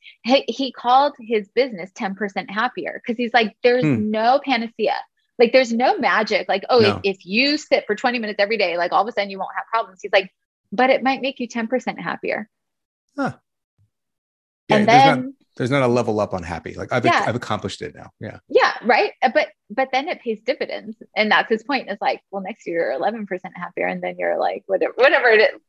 he called his business 10% happier, because he's like, there's no panacea. Like, there's no magic. Like, if you sit for 20 minutes every day, like all of a sudden you won't have problems. He's like, but it might make you 10% happier. Huh. Yeah, and then there's not a level up on happy. Like I've accomplished it now. Yeah. Yeah. Right. But then it pays dividends. And that's his point, is like, well, next year you're 11% happier. And then you're like, whatever it is,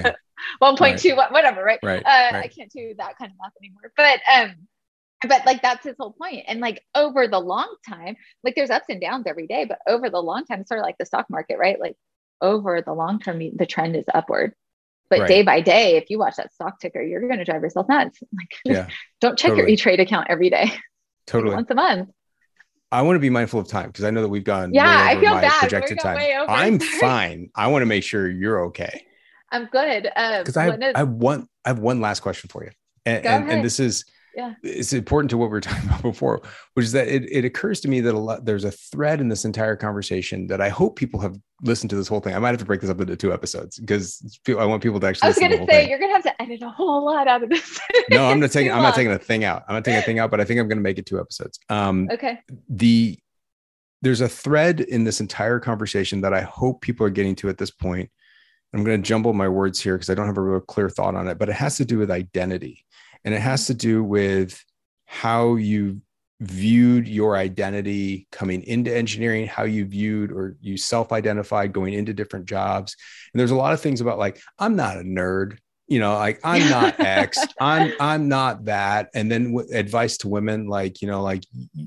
1.2, whatever. Right. I can't do that kind of math anymore. But like, that's his whole point. And like, over the long time, like there's ups and downs every day, but over the long time, it's sort of like the stock market, right? Like, over the long term, the trend is upward. But day by day, if you watch that stock ticker, you're going to drive yourself nuts. Like, don't check your E-Trade account every day. Totally. Once a month. I want to be mindful of time, because I know that we've gone I feel my bad. projected time. I'm fine. I want to make sure you're okay. I'm good. Because I have one last question for you. And this is, it's important to what we were talking about before, which is that it occurs to me that there's a thread in this entire conversation that I hope people have listened to this whole thing. I might have to break this up into 2 episodes, because I want people to actually. I was going to say, you're going to have to edit a whole lot out of this. No, I'm not taking a thing out. I'm not taking a thing out, but I think I'm going to make it 2 episodes. Okay. There's a thread in this entire conversation that I hope people are getting to at this point. I'm going to jumble my words here, because I don't have a real clear thought on it, but it has to do with identity. And it has to do with how you viewed your identity coming into engineering, how you viewed or you self-identified going into different jobs. And there's a lot of things about like, I'm not a nerd, like I'm not X, I'm not that. And then advice to women, like, like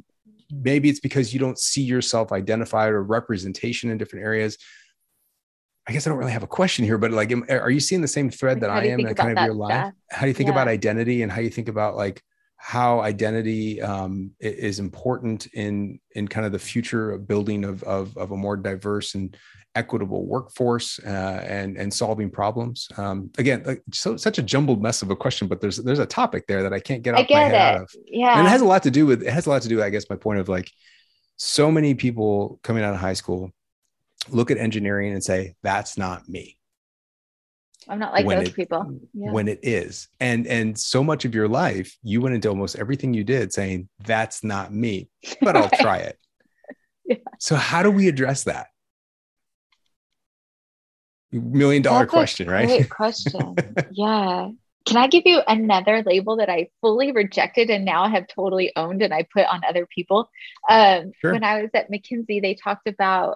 maybe it's because you don't see yourself identified or representation in different areas. I guess I don't really have a question here, but like, are you seeing the same thread Like, that how I do you am think in about kind of that your life? stuff? How do you think Yeah. about identity, and how you think about like how identity is important in kind of the future of building of a more diverse and equitable workforce, and solving problems? Again, like, such a jumbled mess of a question, but there's a topic there that I can't get I off my get head out it. of. And it Yeah. has a lot to do with, I guess, my point of like, so many people coming out of high school look at engineering and say, that's not me. I'm not like those people. Yeah. When it is. And so much of your life, you went into almost everything you did saying, that's not me, but I'll try it. Yeah. So how do we address that? $1 million question, right? Great question. Yeah. Can I give you another label that I fully rejected and now have totally owned and I put on other people? Sure. When I was at McKinsey, they talked about,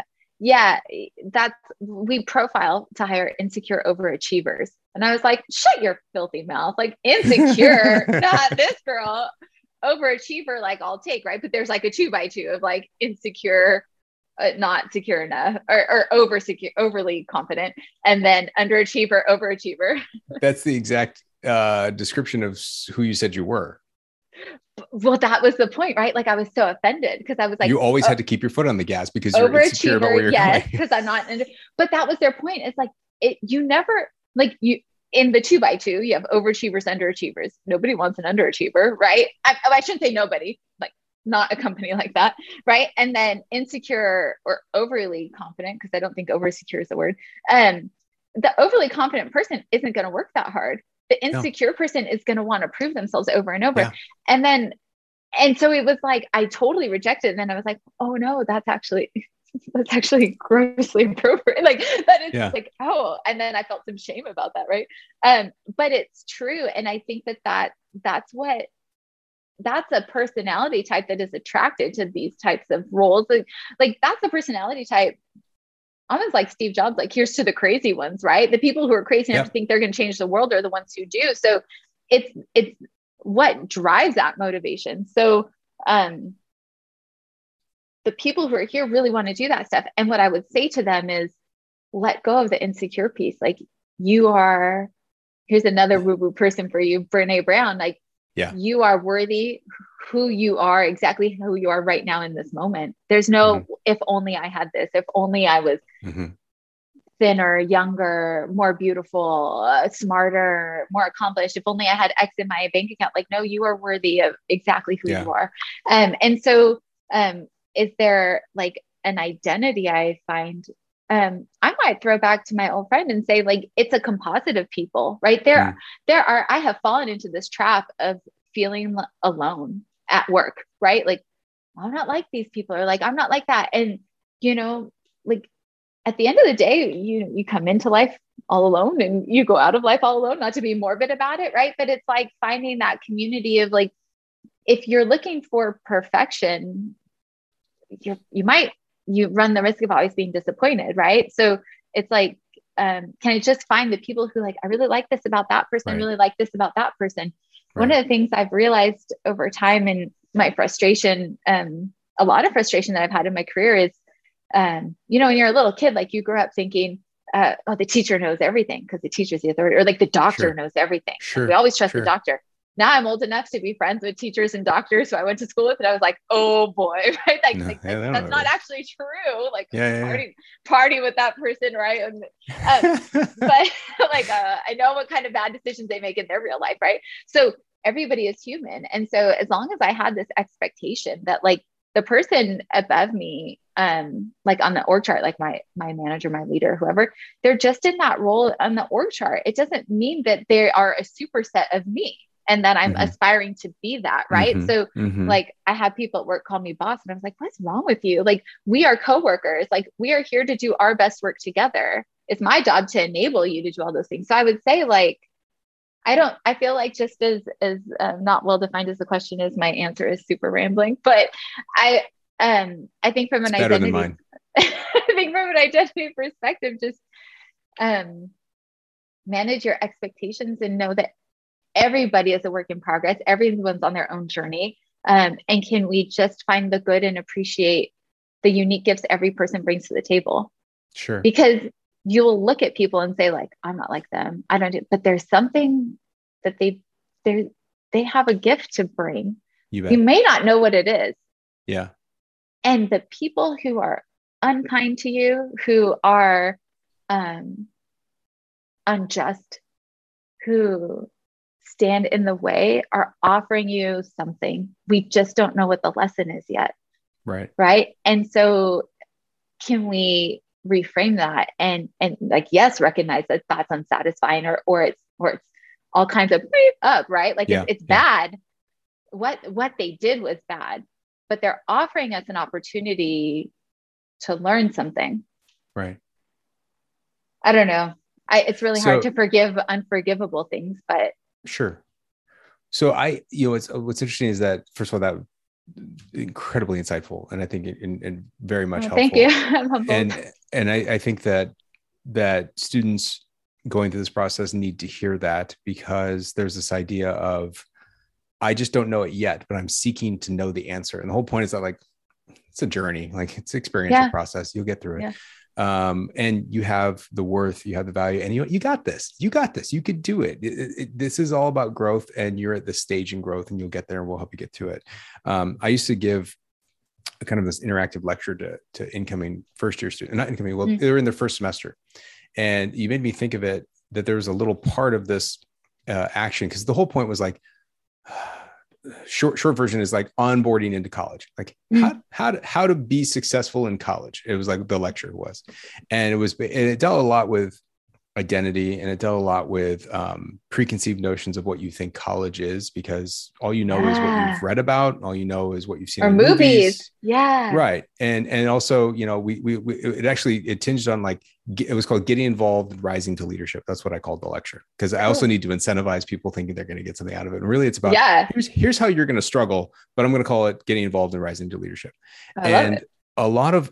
we profile to hire insecure overachievers. And I was like, shut your filthy mouth. Like, insecure, not this girl. Overachiever, like, I'll take, right? But there's like a 2x2 of like insecure, not secure enough, or over secure, overly confident, and then underachiever, overachiever. That's the exact description of who you said you were. Well, that was the point, right? Like, I was so offended because I was like, you always had to keep your foot on the gas because you're insecure about where you're yes, going. because I'm not. But that was their point. It's like, you never, like, you in the 2x2, you have overachievers, underachievers. Nobody wants an underachiever, right? I shouldn't say nobody, like, not a company like that, right? And then insecure or overly confident, because I don't think oversecure is the word. The overly confident person isn't going to work that hard. The insecure person is going to want to prove themselves over and over. Yeah. And so it was like, I totally rejected it. And then I was like, oh no, that's actually grossly appropriate. Like, that is like, oh, and then I felt some shame about that. Right. But it's true. And I think that's a personality type that is attracted to these types of roles. Like that's a personality type, almost like Steve Jobs, like, here's to the crazy ones, right? The people who are crazy enough to think they're going to change the world are the ones who do. So it's what drives that motivation. So, the people who are here really want to do that stuff. And what I would say to them is, let go of the insecure piece. Like, here's another woo-woo person for you, Brene Brown. Like, you are worthy who you are, exactly who you are right now in this moment. There's no, if only I had this, if only I was thinner, younger, more beautiful, smarter, more accomplished. If only I had X in my bank account. Like, no, you are worthy of exactly who you are. And so, is there like an identity I find? I might throw back to my old friend and say, like, it's a composite of people, right? I have fallen into this trap of feeling alone at work, right? Like, I'm not like these people, or like, I'm not like that. And, like, at the end of the day, you come into life all alone and you go out of life all alone, not to be morbid about it, right? But it's like finding that community of, like, if you're looking for perfection, you run the risk of always being disappointed, right? So it's like, can I just find the people who, like, I really like this about that person, I really like this about that person. One of the things I've realized over time in my frustration, a lot of frustration that I've had in my career is, when you're a little kid, like, you grew up thinking, the teacher knows everything because the teacher's the authority, or like the doctor knows everything. Like, we always trust the doctor. Now I'm old enough to be friends with teachers and doctors who I went to school with, and I was like, oh boy, right? Like, that's not actually true. Like, party with that person, right? And, but like, I know what kind of bad decisions they make in their real life, right? So everybody is human, and so as long as I had this expectation that, like, the person above me, like on the org chart, like my manager, my leader, whoever, they're just in that role on the org chart. It doesn't mean that they are a superset of me and that I'm aspiring to be that. Right. So like, I have people at work call me boss, and I was like, what's wrong with you? Like, we are coworkers. Like, we are here to do our best work together. It's my job to enable you to do all those things. So I would say, like, I feel like, just as not well defined as the question is, my answer is super rambling, but I think from an identity, I think from an identity perspective, just manage your expectations and know that everybody is a work in progress. Everyone's on their own journey. And can we just find the good and appreciate the unique gifts every person brings to the table? Sure. Because you'll look at people and say like, I'm not like them. I don't do, but there's something that they have a gift to bring. You may not know what it is. Yeah. And the people who are unkind to you, who are unjust, who stand in the way, are offering you something. We just don't know what the lesson is yet. Right. Right. And so can we reframe that and like, yes, recognize that that's unsatisfying or it's all kinds of up, right? Like it's bad. What they did was bad, but they're offering us an opportunity to learn something. Right. I don't know. It's really hard to forgive unforgivable things, but sure. So what's interesting is that, first of all, that incredibly insightful, and I think and very much helpful. Thank you. I'm humbled. And I think that students going through this process need to hear that, because there's this idea of, I just don't know it yet, but I'm seeking to know the answer. And the whole point is that, like, it's a journey, like it's an experiential process. You'll get through it. And you have the worth, you have the value, and you got this, you could do it. This is all about growth, and you're at this stage in growth, and you'll get there, and we'll help you get to it. I used to give a kind of this interactive lecture to incoming first year students, not incoming, well, they're in their first semester. And you made me think of it, that there was a little part of this action, because the whole point was like, short version is like onboarding into college, like how to be successful in college. It was like the lecture was, and it dealt a lot with identity, and it dealt a lot with preconceived notions of what you think college is, because all you know is what you've read about, all you know is what you've seen or in movies. Right. And also, it tinged on, like, it was called Getting Involved and Rising to Leadership. That's what I called the lecture, because I also need to incentivize people thinking they're going to get something out of it. And really, it's about here's how you're going to struggle, but I'm going to call it Getting Involved and Rising to Leadership. And a lot of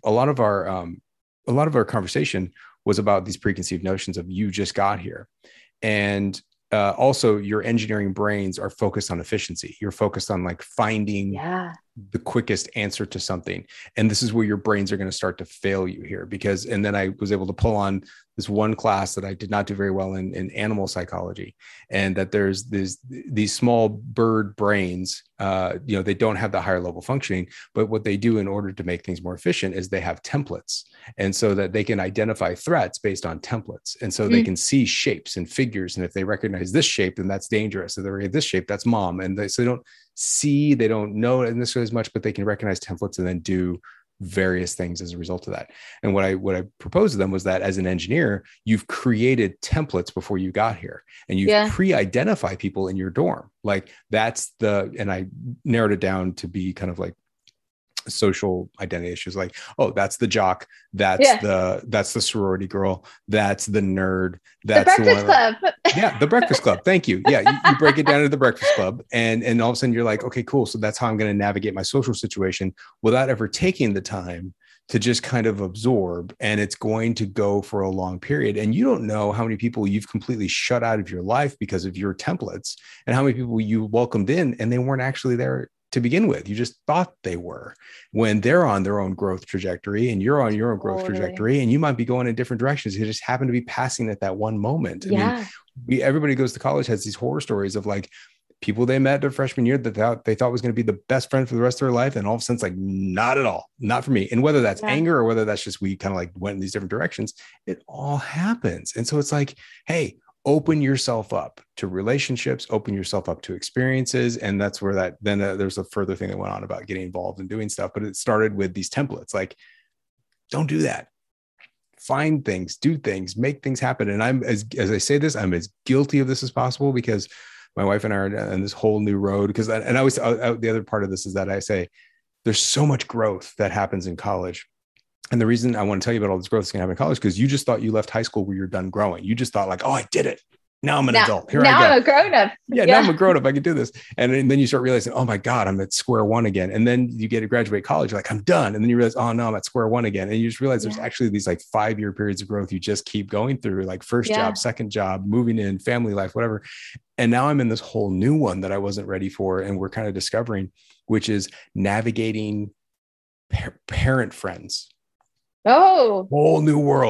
our conversation was about these preconceived notions of, you just got here. And also, your engineering brains are focused on efficiency. You're focused on, like, finding the quickest answer to something. And this is where your brains are going to start to fail you here, and then I was able to pull on this one class that I did not do very well in animal psychology. And that there's these small bird brains, they don't have the higher level functioning, but what they do in order to make things more efficient is they have templates. And so that they can identify threats based on templates. And so they can see shapes and figures. And if they recognize this shape, then that's dangerous. If they recognize this shape, that's mom. And so they don't know necessarily as much, but they can recognize templates and then do various things as a result of that. And what I proposed to them was that, as an engineer, you've created templates before you got here, and you've pre-identified people in your dorm. Like, and I narrowed it down to be kind of like social identity issues, like, oh, that's the jock, that's the sorority girl, that's the nerd, that's the Breakfast Club. The Breakfast Club. Thank you. You break it down to the Breakfast Club, and all of a sudden you're like, okay, cool. So that's how I'm going to navigate my social situation, without ever taking the time to just kind of absorb. And it's going to go for a long period. And you don't know how many people you've completely shut out of your life because of your templates, and how many people you welcomed in and they weren't actually there to begin with. You just thought they were, when they're on their own growth trajectory, and you're on your own growth trajectory, and you might be going in different directions. You just happen to be passing at that one moment. I mean, everybody goes to college has these horror stories of, like, people they met their freshman year that they thought was going to be the best friend for the rest of their life. And all of a sudden it's like, not at all, not for me. And whether that's anger, or whether that's just, we kind of like went in these different directions, it all happens. And so it's like, hey, open yourself up to relationships, open yourself up to experiences. And that's where there's a further thing that went on about getting involved and doing stuff. But it started with these templates, like, don't do that. Find things, do things, make things happen. And I'm, as I say this, I'm as guilty of this as possible, because my wife and I are on this whole new road. Because, and I always, the other part of this is that I say, there's so much growth that happens in college. And the reason I want to tell you about all this growth that's going to happen in college, because you just thought you left high school where you're done growing. You just thought, like, oh, I did it. Now I'm an adult. Here I go. Now I'm a grown-up. Now I'm a grown-up. I can do this. And then you start realizing, oh my God, I'm at square one again. And then you get to graduate college, you're like, I'm done. And then you realize, oh no, I'm at square one again. And you just realize there's actually these like 5-year periods of growth you just keep going through, like first job, second job, moving in, family life, whatever. And now I'm in this whole new one that I wasn't ready for. And we're kind of discovering, which is navigating parent friends. Oh, whole new world.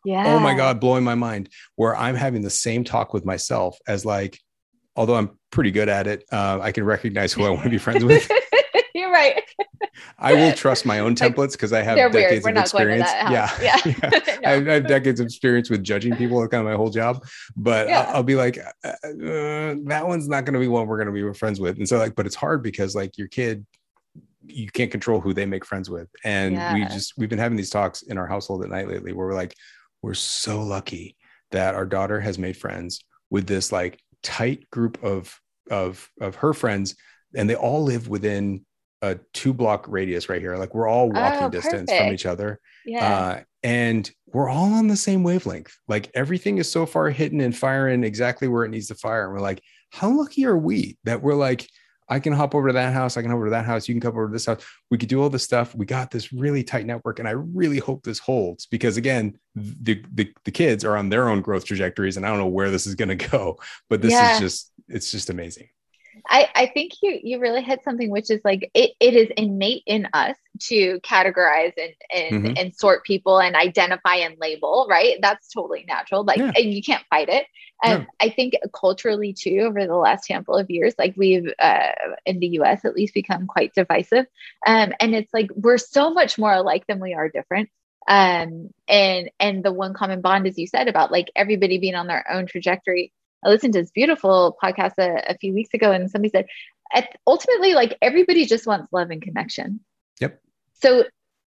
Oh my Yeah. God, blowing my mind, where I'm having the same talk with myself as like, although I'm pretty good at it, I can recognize who I want to be friends with. You're right. I will trust my own Like, templates because I have they're weird. decades We're of not going to experience. that house. Yeah. Yeah. Yeah. No. I have decades of experience with judging people. That's kind of my whole job. But Yeah. I'll be like, that one's not going to be one we're going to be friends with. And so like, but it's hard because like your kid, you can't control who they make friends with. And Yeah. we've been having these talks in our household at night lately where we're like, we're so lucky that our daughter has made friends with this like tight group of her friends, and they all live within a 2-block radius right here. Like we're all walking Oh, distance from perfect. each other. Yeah. And we're all on the same wavelength. Like everything is so far hitting and firing exactly where it needs to fire. And we're like, how lucky are we that we're like, I can hop over to that house. I can hop over to that house. You can come over to this house. We could do all this stuff. We got this really tight network. And I really hope this holds because again, the kids are on their own growth trajectories and I don't know where this is going to go, but this is just, it's just amazing. I think you really hit something, which is like it is innate in us to categorize and sort people and identify and label, right? That's totally natural. Like, and you can't fight it. And I think culturally too, over the last handful of years, like we've in the US at least become quite divisive. And it's like we're so much more alike than we are different. And the one common bond, as you said, about like everybody being on their own trajectory. I listened to this beautiful podcast a few weeks ago, and somebody said, ultimately, like everybody just wants love and connection. Yep. So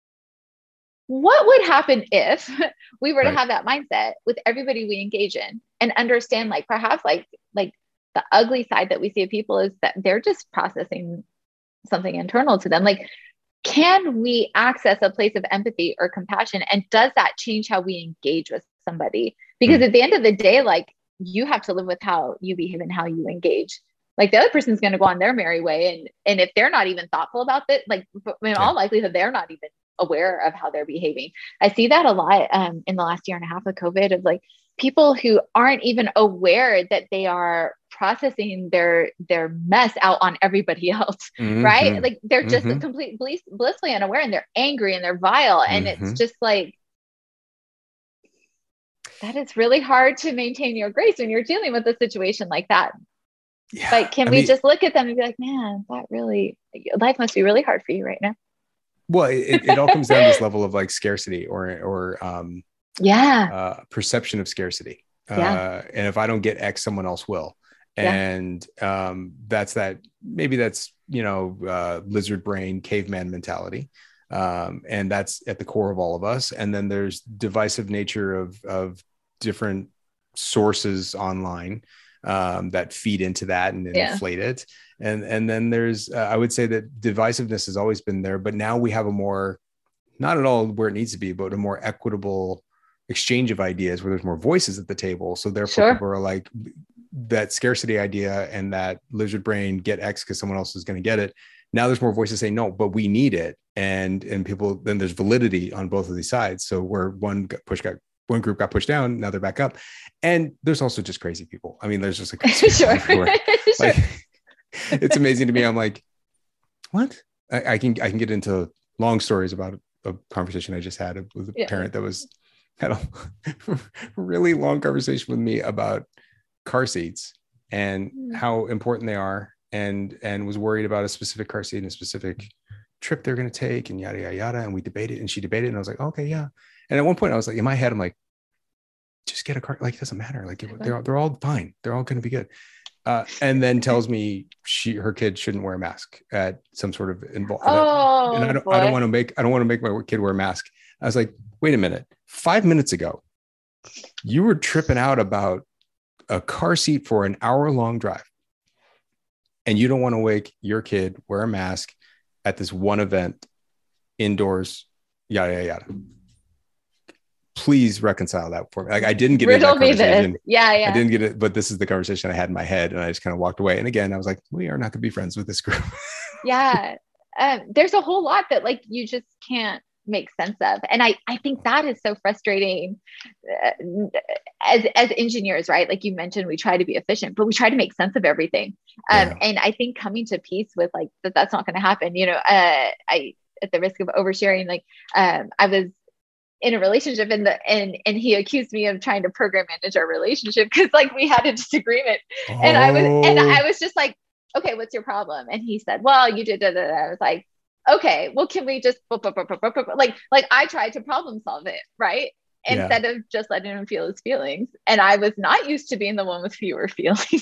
what would happen if we were to have that mindset with everybody we engage in and understand like perhaps like the ugly side that we see of people is that they're just processing something internal to them. Like, can we access a place of empathy or compassion? And does that change how we engage with somebody? Because at the end of the day, like, you have to live with how you behave and how you engage. Like the other person's going to go on their merry way. And if they're not even thoughtful about it, like in all likelihood, they're not even aware of how they're behaving. I see that a lot in the last year and a half of COVID of like people who aren't even aware that they are processing their mess out on everybody else, right? Like they're just completely blissfully unaware and they're angry and they're vile. And it's just like, that is really hard to maintain your grace when you're dealing with a situation like that. Yeah. But can we just look at them and be like, man, that really, life must be really hard for you right now. Well, it all comes down to this level of like scarcity or perception of scarsity. And if I don't get X, someone else will. And that's maybe that's, lizard brain, caveman mentality. And that's at the core of all of us. And then there's divisive nature of different sources online that feed into that and inflate it. And then there's, I would say that divisiveness has always been there, but now we have a more, not at all where it needs to be, but a more equitable exchange of ideas where there's more voices at the table. So therefore people are like that scarcity idea and that lizard brain, get X because someone else is going to get it. Now there's more voices saying no, but we need it. And people, then there's validity on both of these sides. So where one group got pushed down, now they're back up. And there's also just crazy people. I mean, there's just like, like it's amazing to me. I'm like, what? I can get into long stories about a conversation I just had with a parent that had a really long conversation with me about car seats and how important they are, and was worried about a specific car seat and a specific trip they're going to take and yada, yada, yada. And we debated and she debated and I was like, okay, yeah. And at one point I was like, in my head, I'm like, just get a car. Like, it doesn't matter. Like they're all fine. They're all going to be good. And then tells me her kid shouldn't wear a mask at some sort of involvement. And I don't want to make my kid wear a mask. I was like, wait a minute. 5 minutes ago, you were tripping out about a car seat for an hour-long drive. And you don't want to make your kid wear a mask at this one event indoors, yada, yada, yada. Please reconcile that for me. Like, I didn't get into that conversation. Yeah. I didn't get it, but this is the conversation I had in my head, and I just kind of walked away. And again, I was like, we are not going to be friends with this group. Yeah. There's a whole lot that like you just can't make sense of. And I think that is so frustrating as engineers, right? Like you mentioned, we try to be efficient, but we try to make sense of everything. And I think coming to peace with like that's not going to happen. I, at the risk of oversharing, like I was in a relationship, and he accused me of trying to program manage our relationship because like we had a disagreement. And I was just like, okay, what's your problem? And he said, well, you did. I was like, okay, well, can we just like I tried to problem solve it, right? Instead of just letting him feel his feelings. And I was not used to being the one with fewer feelings.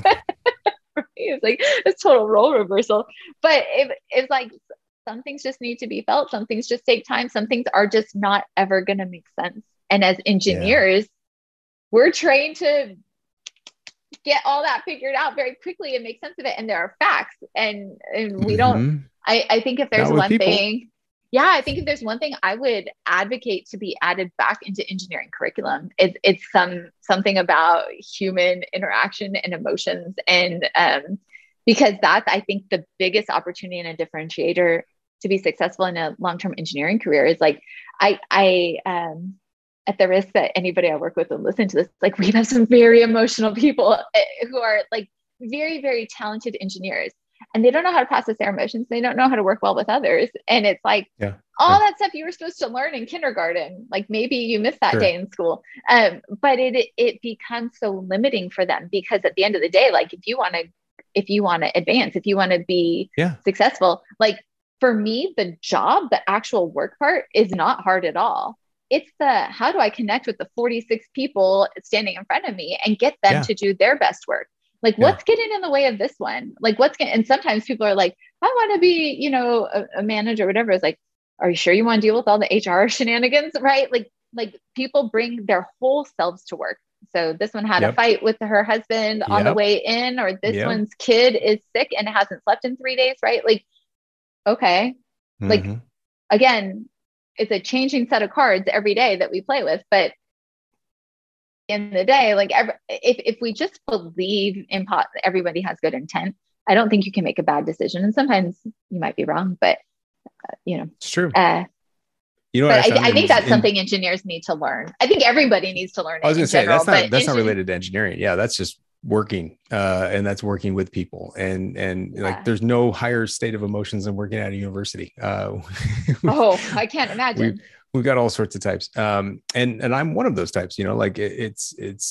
It's like a total role reversal. But it's like some things just need to be felt. Some things just take time. Some things are just not ever going to make sense. And as engineers, we're trained to get all that figured out very quickly and make sense of it. And there are facts. And we don't, I think if there's one thing, I think if there's one thing I would advocate to be added back into engineering curriculum, it's something about human interaction and emotions. And because that's, I think, the biggest opportunity and a differentiator to be successful in a long-term engineering career is like, I at the risk that anybody I work with will listen to this, like we have some very emotional people who are like very, very talented engineers. And they don't know how to process their emotions. They don't know how to work well with others. And it's like all that stuff you were supposed to learn in kindergarten. Like maybe you missed that day in school. But it becomes so limiting for them because at the end of the day, like if you want to advance, if you want to be successful, like for me, the job, the actual work part is not hard at all. It's how do I connect with the 46 people standing in front of me and get them to do their best work? Like what's getting in the way of this one? Like and sometimes people are like, I want to be, a manager or whatever. It's like, are you sure you want to deal with all the HR shenanigans? Right. Like people bring their whole selves to work. So this one had a fight with her husband on the way in, or this one's kid is sick and hasn't slept in 3 days. Right. Like, okay. Like again, it's a changing set of cards every day that we play with, but in the day, like if we just believe in everybody has good intent, I don't think you can make a bad decision. And sometimes you might be wrong, but it's true. I think that's something engineers need to learn. I think everybody needs to learn. I was going to say that's not related to engineering. Yeah, that's just working, and that's working with people, and like there's no higher state of emotions than working at a university. I can't imagine. We've got all sorts of types. And I'm one of those types, like it's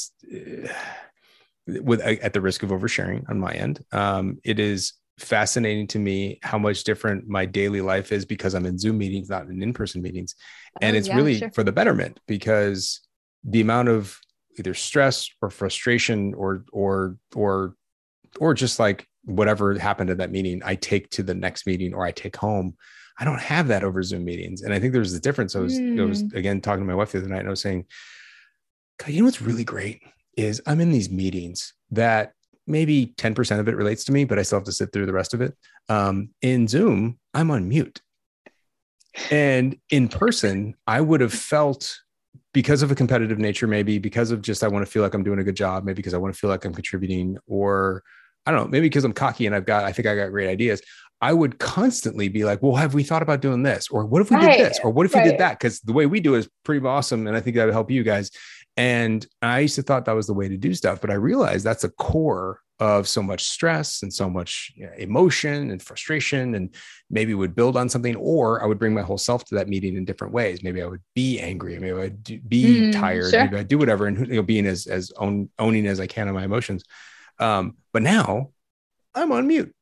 with, at the risk of oversharing on my end. It is fascinating to me how much different my daily life is because I'm in Zoom meetings, not in in-person meetings. And it's really for the betterment, because the amount of either stress or frustration or just like whatever happened at that meeting, I take to the next meeting or I take home. I don't have that over Zoom meetings. And I think there's a difference. I was again, talking to my wife the other night, and I was saying, God, what's really great is I'm in these meetings that maybe 10% of it relates to me, but I still have to sit through the rest of it. In Zoom, I'm on mute. And in person, I would have felt, because of a competitive nature, maybe because of just, I want to feel like I'm doing a good job, maybe because I want to feel like I'm contributing, or I don't know, maybe because I'm cocky and I think I got great ideas. I would constantly be like, well, have we thought about doing this? Or what if we did this? Or what if we did that? Because the way we do it is pretty awesome. And I think that would help you guys. And I used to thought that was the way to do stuff, but I realized that's a core of so much stress and so much emotion and frustration, and maybe would build on something, or I would bring my whole self to that meeting in different ways. Maybe I would be angry. Maybe I would be tired. Maybe I'd do whatever. And being as owning as I can of my emotions. But now I'm on mute.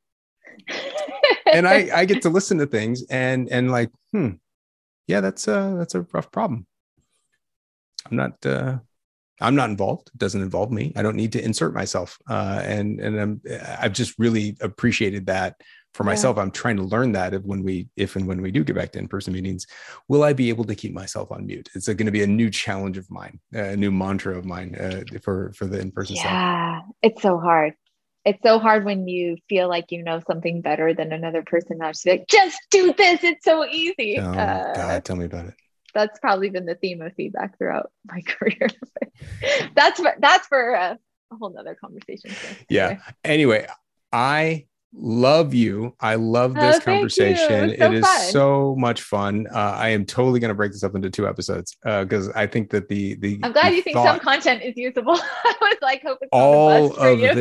And I get to listen to things and like, that's a rough problem. I'm not involved. It doesn't involve me. I don't need to insert myself. And I've just really appreciated that for myself. I'm trying to learn that if and when we do get back to in-person meetings, will I be able to keep myself on mute? It's going to be a new challenge of mine, a new mantra of mine for the in-person stuff. Yeah, it's so hard. It's so hard when you feel like you know something better than another person. Now, just like, just do this. It's so easy. Oh, God, tell me about it. That's probably been the theme of feedback throughout my career. that's for a whole nother conversation. So, anyway, I love you. I love this conversation. It is fun. So much fun. I am totally going to break this up into 2 episodes because I think that I'm glad you think some content is usable. I was like, hope it's all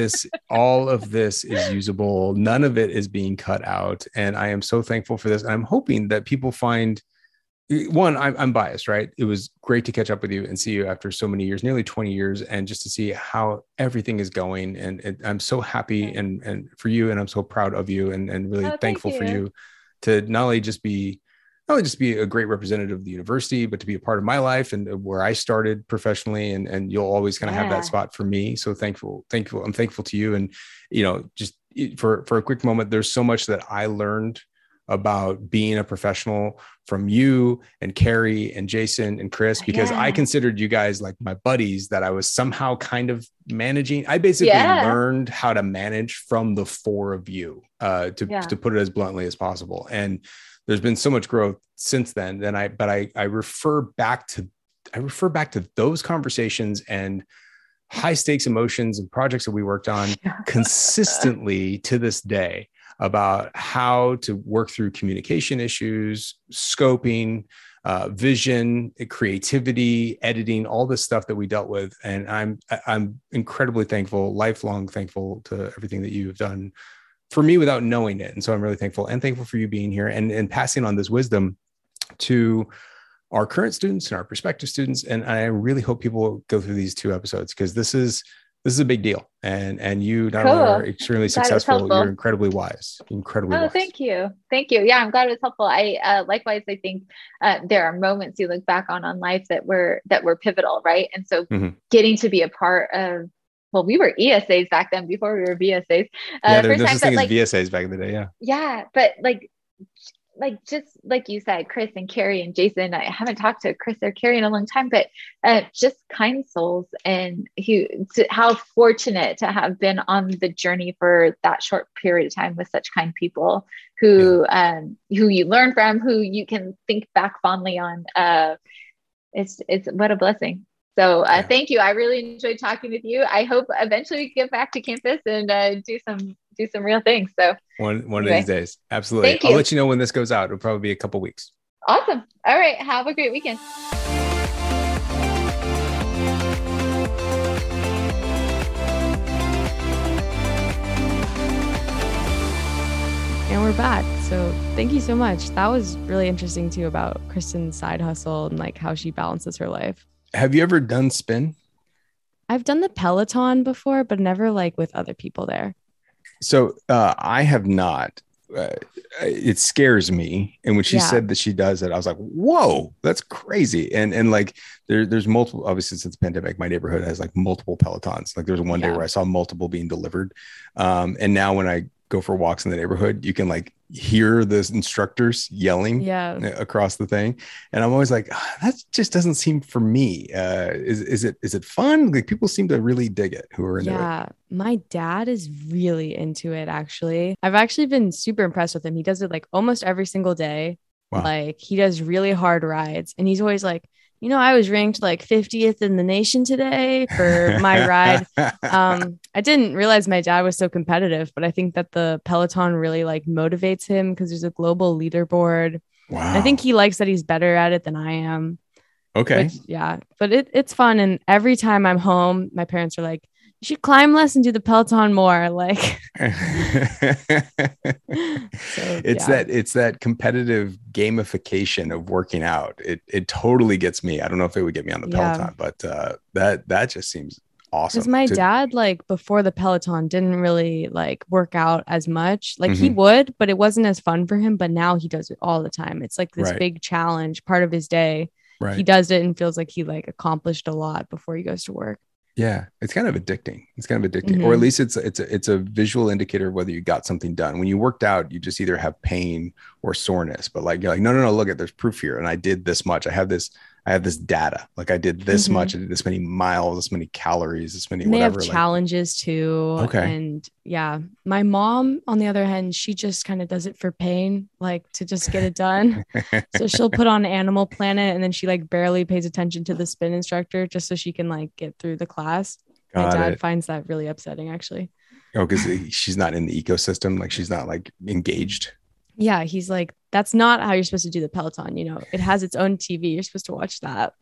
of this is usable. None of it is being cut out. And I am so thankful for this. And I'm hoping that people find one, I'm biased, right? It was great to catch up with you and see you after so many years, nearly 20 years, and just to see how everything is going. And I'm so happy and for you, and I'm so proud of you, and really thankful for you to not only just be a great representative of the university, but to be a part of my life and where I started professionally. And you'll always kind of have that spot for me. So thankful. I'm thankful to you. And, just for a quick moment, there's so much that I learned about being a professional from you and Carrie and Jason and Chris, because I considered you guys like my buddies that I was somehow kind of managing. I basically learned how to manage from the four of you, to put it as bluntly as possible. And there's been so much growth since then. And I refer back to those conversations and high stakes emotions and projects that we worked on consistently to this day, about how to work through communication issues, scoping, vision, creativity, editing, all this stuff that we dealt with. And I'm incredibly thankful, lifelong thankful to everything that you've done for me without knowing it. And so I'm really thankful for you being here and passing on this wisdom to our current students and our prospective students. And I really hope people go through these 2 episodes, because this is a big deal. And you not only are extremely successful, you're incredibly wise, wise. Thank you. Yeah, I'm glad it was helpful. Likewise, I think there are moments you look back on life that were pivotal, right? And so getting to be a part of, well, we were ESAs back then before we were VSAs. There's this thing as VSAs back in the day. Yeah. But just like you said, Chris and Carrie and Jason, I haven't talked to Chris or Carrie in a long time, but just kind souls, and how fortunate to have been on the journey for that short period of time with such kind people who you learn from, who you can think back fondly on. It's what a blessing. So thank you. I really enjoyed talking with you. I hope eventually we get back to campus and do some real things. So one of these days. Absolutely. I'll let you know when this goes out. It'll probably be a couple weeks. Awesome. All right. Have a great weekend. And we're back. So thank you so much. That was really interesting too, about Kristen's side hustle and like how she balances her life. Have you ever done spin? I've done the Peloton before, but never like with other people there. So I have not. It scares me. And when she said that she does it, I was like, whoa, that's crazy. And like there's multiple, obviously since the pandemic, my neighborhood has like multiple Pelotons. Like there was one day where I saw multiple being delivered. And now when I go for walks in the neighborhood, you can like hear the instructors yelling across the thing. And I'm always like, that just doesn't seem for me. Is it fun? Like people seem to really dig it who are into it. My dad is really into it, actually. I've actually been super impressed with him. He does it like almost every single day. Wow. Like he does really hard rides, and he's always like, I was ranked like 50th in the nation today for my ride. I didn't realize my dad was so competitive, but I think that the Peloton really like motivates him because there's a global leaderboard. Wow. I think he likes that he's better at it than I am. Okay. But it's fun. And every time I'm home, my parents are like, you should climb less and do the Peloton more. Like, it's that competitive gamification of working out. It totally gets me. I don't know if it would get me on the Peloton, but that just seems awesome. Because my dad, like before the Peloton, didn't really like work out as much. Like he would, but it wasn't as fun for him. But now he does it all the time. It's like this big challenge, part of his day. Right. He does it and feels like he like accomplished a lot before he goes to work. Yeah, it's kind of addicting. Or at least it's a visual indicator of whether you got something done. When you worked out, you just either have pain or soreness. But like you're like, no, look at there's proof here, and I did this much. I have this data. Like I did this much. I did this many miles, this many calories, this many whatever. They have challenges too. Okay. And my mom, on the other hand, she just kind of does it for pain, like to just get it done. So she'll put on Animal Planet, and then she like barely pays attention to the spin instructor just so she can like get through the class. My dad finds that really upsetting, actually. Oh, because she's not in the ecosystem. Like she's not like engaged. Yeah, he's like, that's not how you're supposed to do the Peloton. It has its own TV. You're supposed to watch that.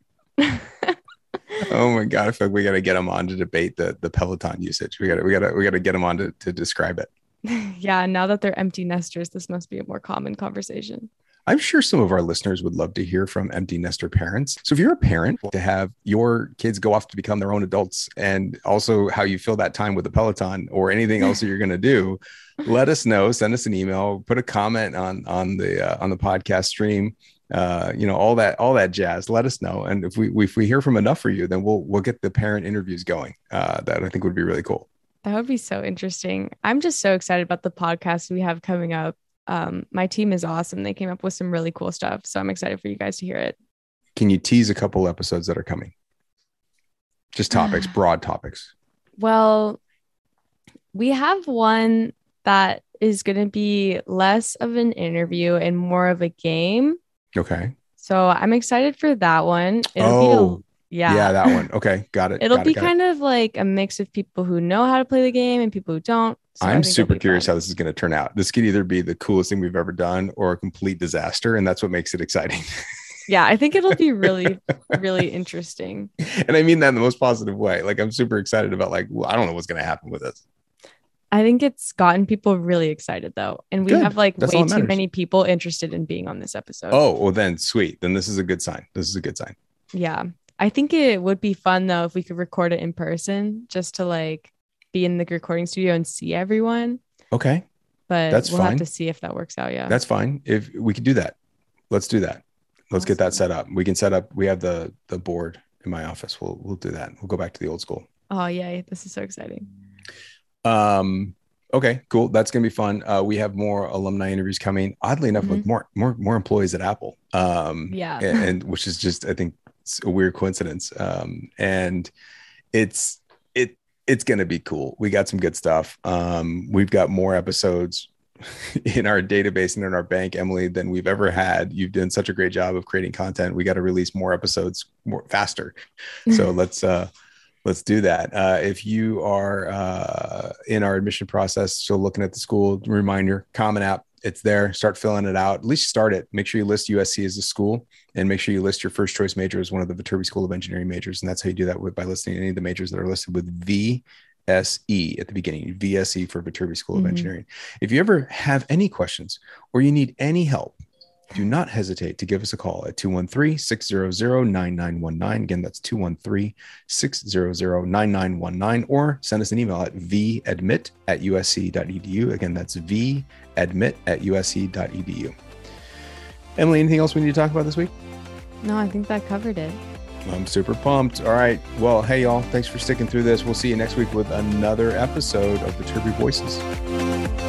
Oh my God. I feel like we got to get him on to debate the Peloton usage. We got to get him on to describe it. Yeah. Now that they're empty nesters, this must be a more common conversation. I'm sure some of our listeners would love to hear from empty nester parents. So if you're a parent, to have your kids go off to become their own adults, and also how you fill that time with a Peloton or anything else that you're going to do, let us know. Send us an email, put a comment on the podcast stream, all that jazz. Let us know. And if we hear from enough for you, then we'll get the parent interviews going. That I think would be really cool. That would be so interesting. I'm just so excited about the podcast we have coming up. My team is awesome. They came up with some really cool stuff. So I'm excited for you guys to hear it. Can you tease a couple episodes that are coming? Just topics, broad topics. Well, we have one that is going to be less of an interview and more of a game. Okay. So I'm excited for that one. Yeah, that one. Okay, got it. It'll be kind of like a mix of people who know how to play the game and people who don't. So I'm super curious how this is going to turn out. This could either be the coolest thing we've ever done or a complete disaster, and that's what makes it exciting. Yeah, I think it'll be really, really interesting. And I mean that in the most positive way. Like, I'm super excited about, I don't know what's going to happen with this. I think it's gotten people really excited, though. And we have way too many people interested in being on this episode. Oh, well then sweet. Then this is a good sign. Yeah. I think it would be fun, though, if we could record it in person, just to be in the recording studio and see everyone. Okay. But we'll have to see if that works out. Yeah. That's fine. If we could do that, let's do that. Let's get that set up. We can set up. We have the board in my office. We'll do that. We'll go back to the old school. Oh, yay. This is so exciting. Okay, cool. That's going to be fun. We have more alumni interviews coming. Oddly enough, with more employees at Apple. And which is just, I think, a weird coincidence. And it's going to be cool. We got some good stuff. We've got more episodes in our database and in our bank, Emily, than we've ever had. You've done such a great job of creating content. We got to release more episodes faster. So let's do that. If you are in our admission process, so looking at the school, reminder, Common App, it's there. Start filling it out. At least start it. Make sure you list USC as a school, and make sure you list your first choice major as one of the Viterbi School of Engineering majors. And that's how you do that by listing any of the majors that are listed with VSE at the beginning. VSE for Viterbi School of Engineering. If you ever have any questions or you need any help, do not hesitate to give us a call at 213-600-9919. Again, that's 213-600-9919, or send us an email at vadmit@usc.edu. Again, that's vadmit@usc.edu. Emily, anything else we need to talk about this week? No, I think that covered it. I'm super pumped. All right. Well, hey, y'all. Thanks for sticking through this. We'll see you next week with another episode of Viterbi Voices.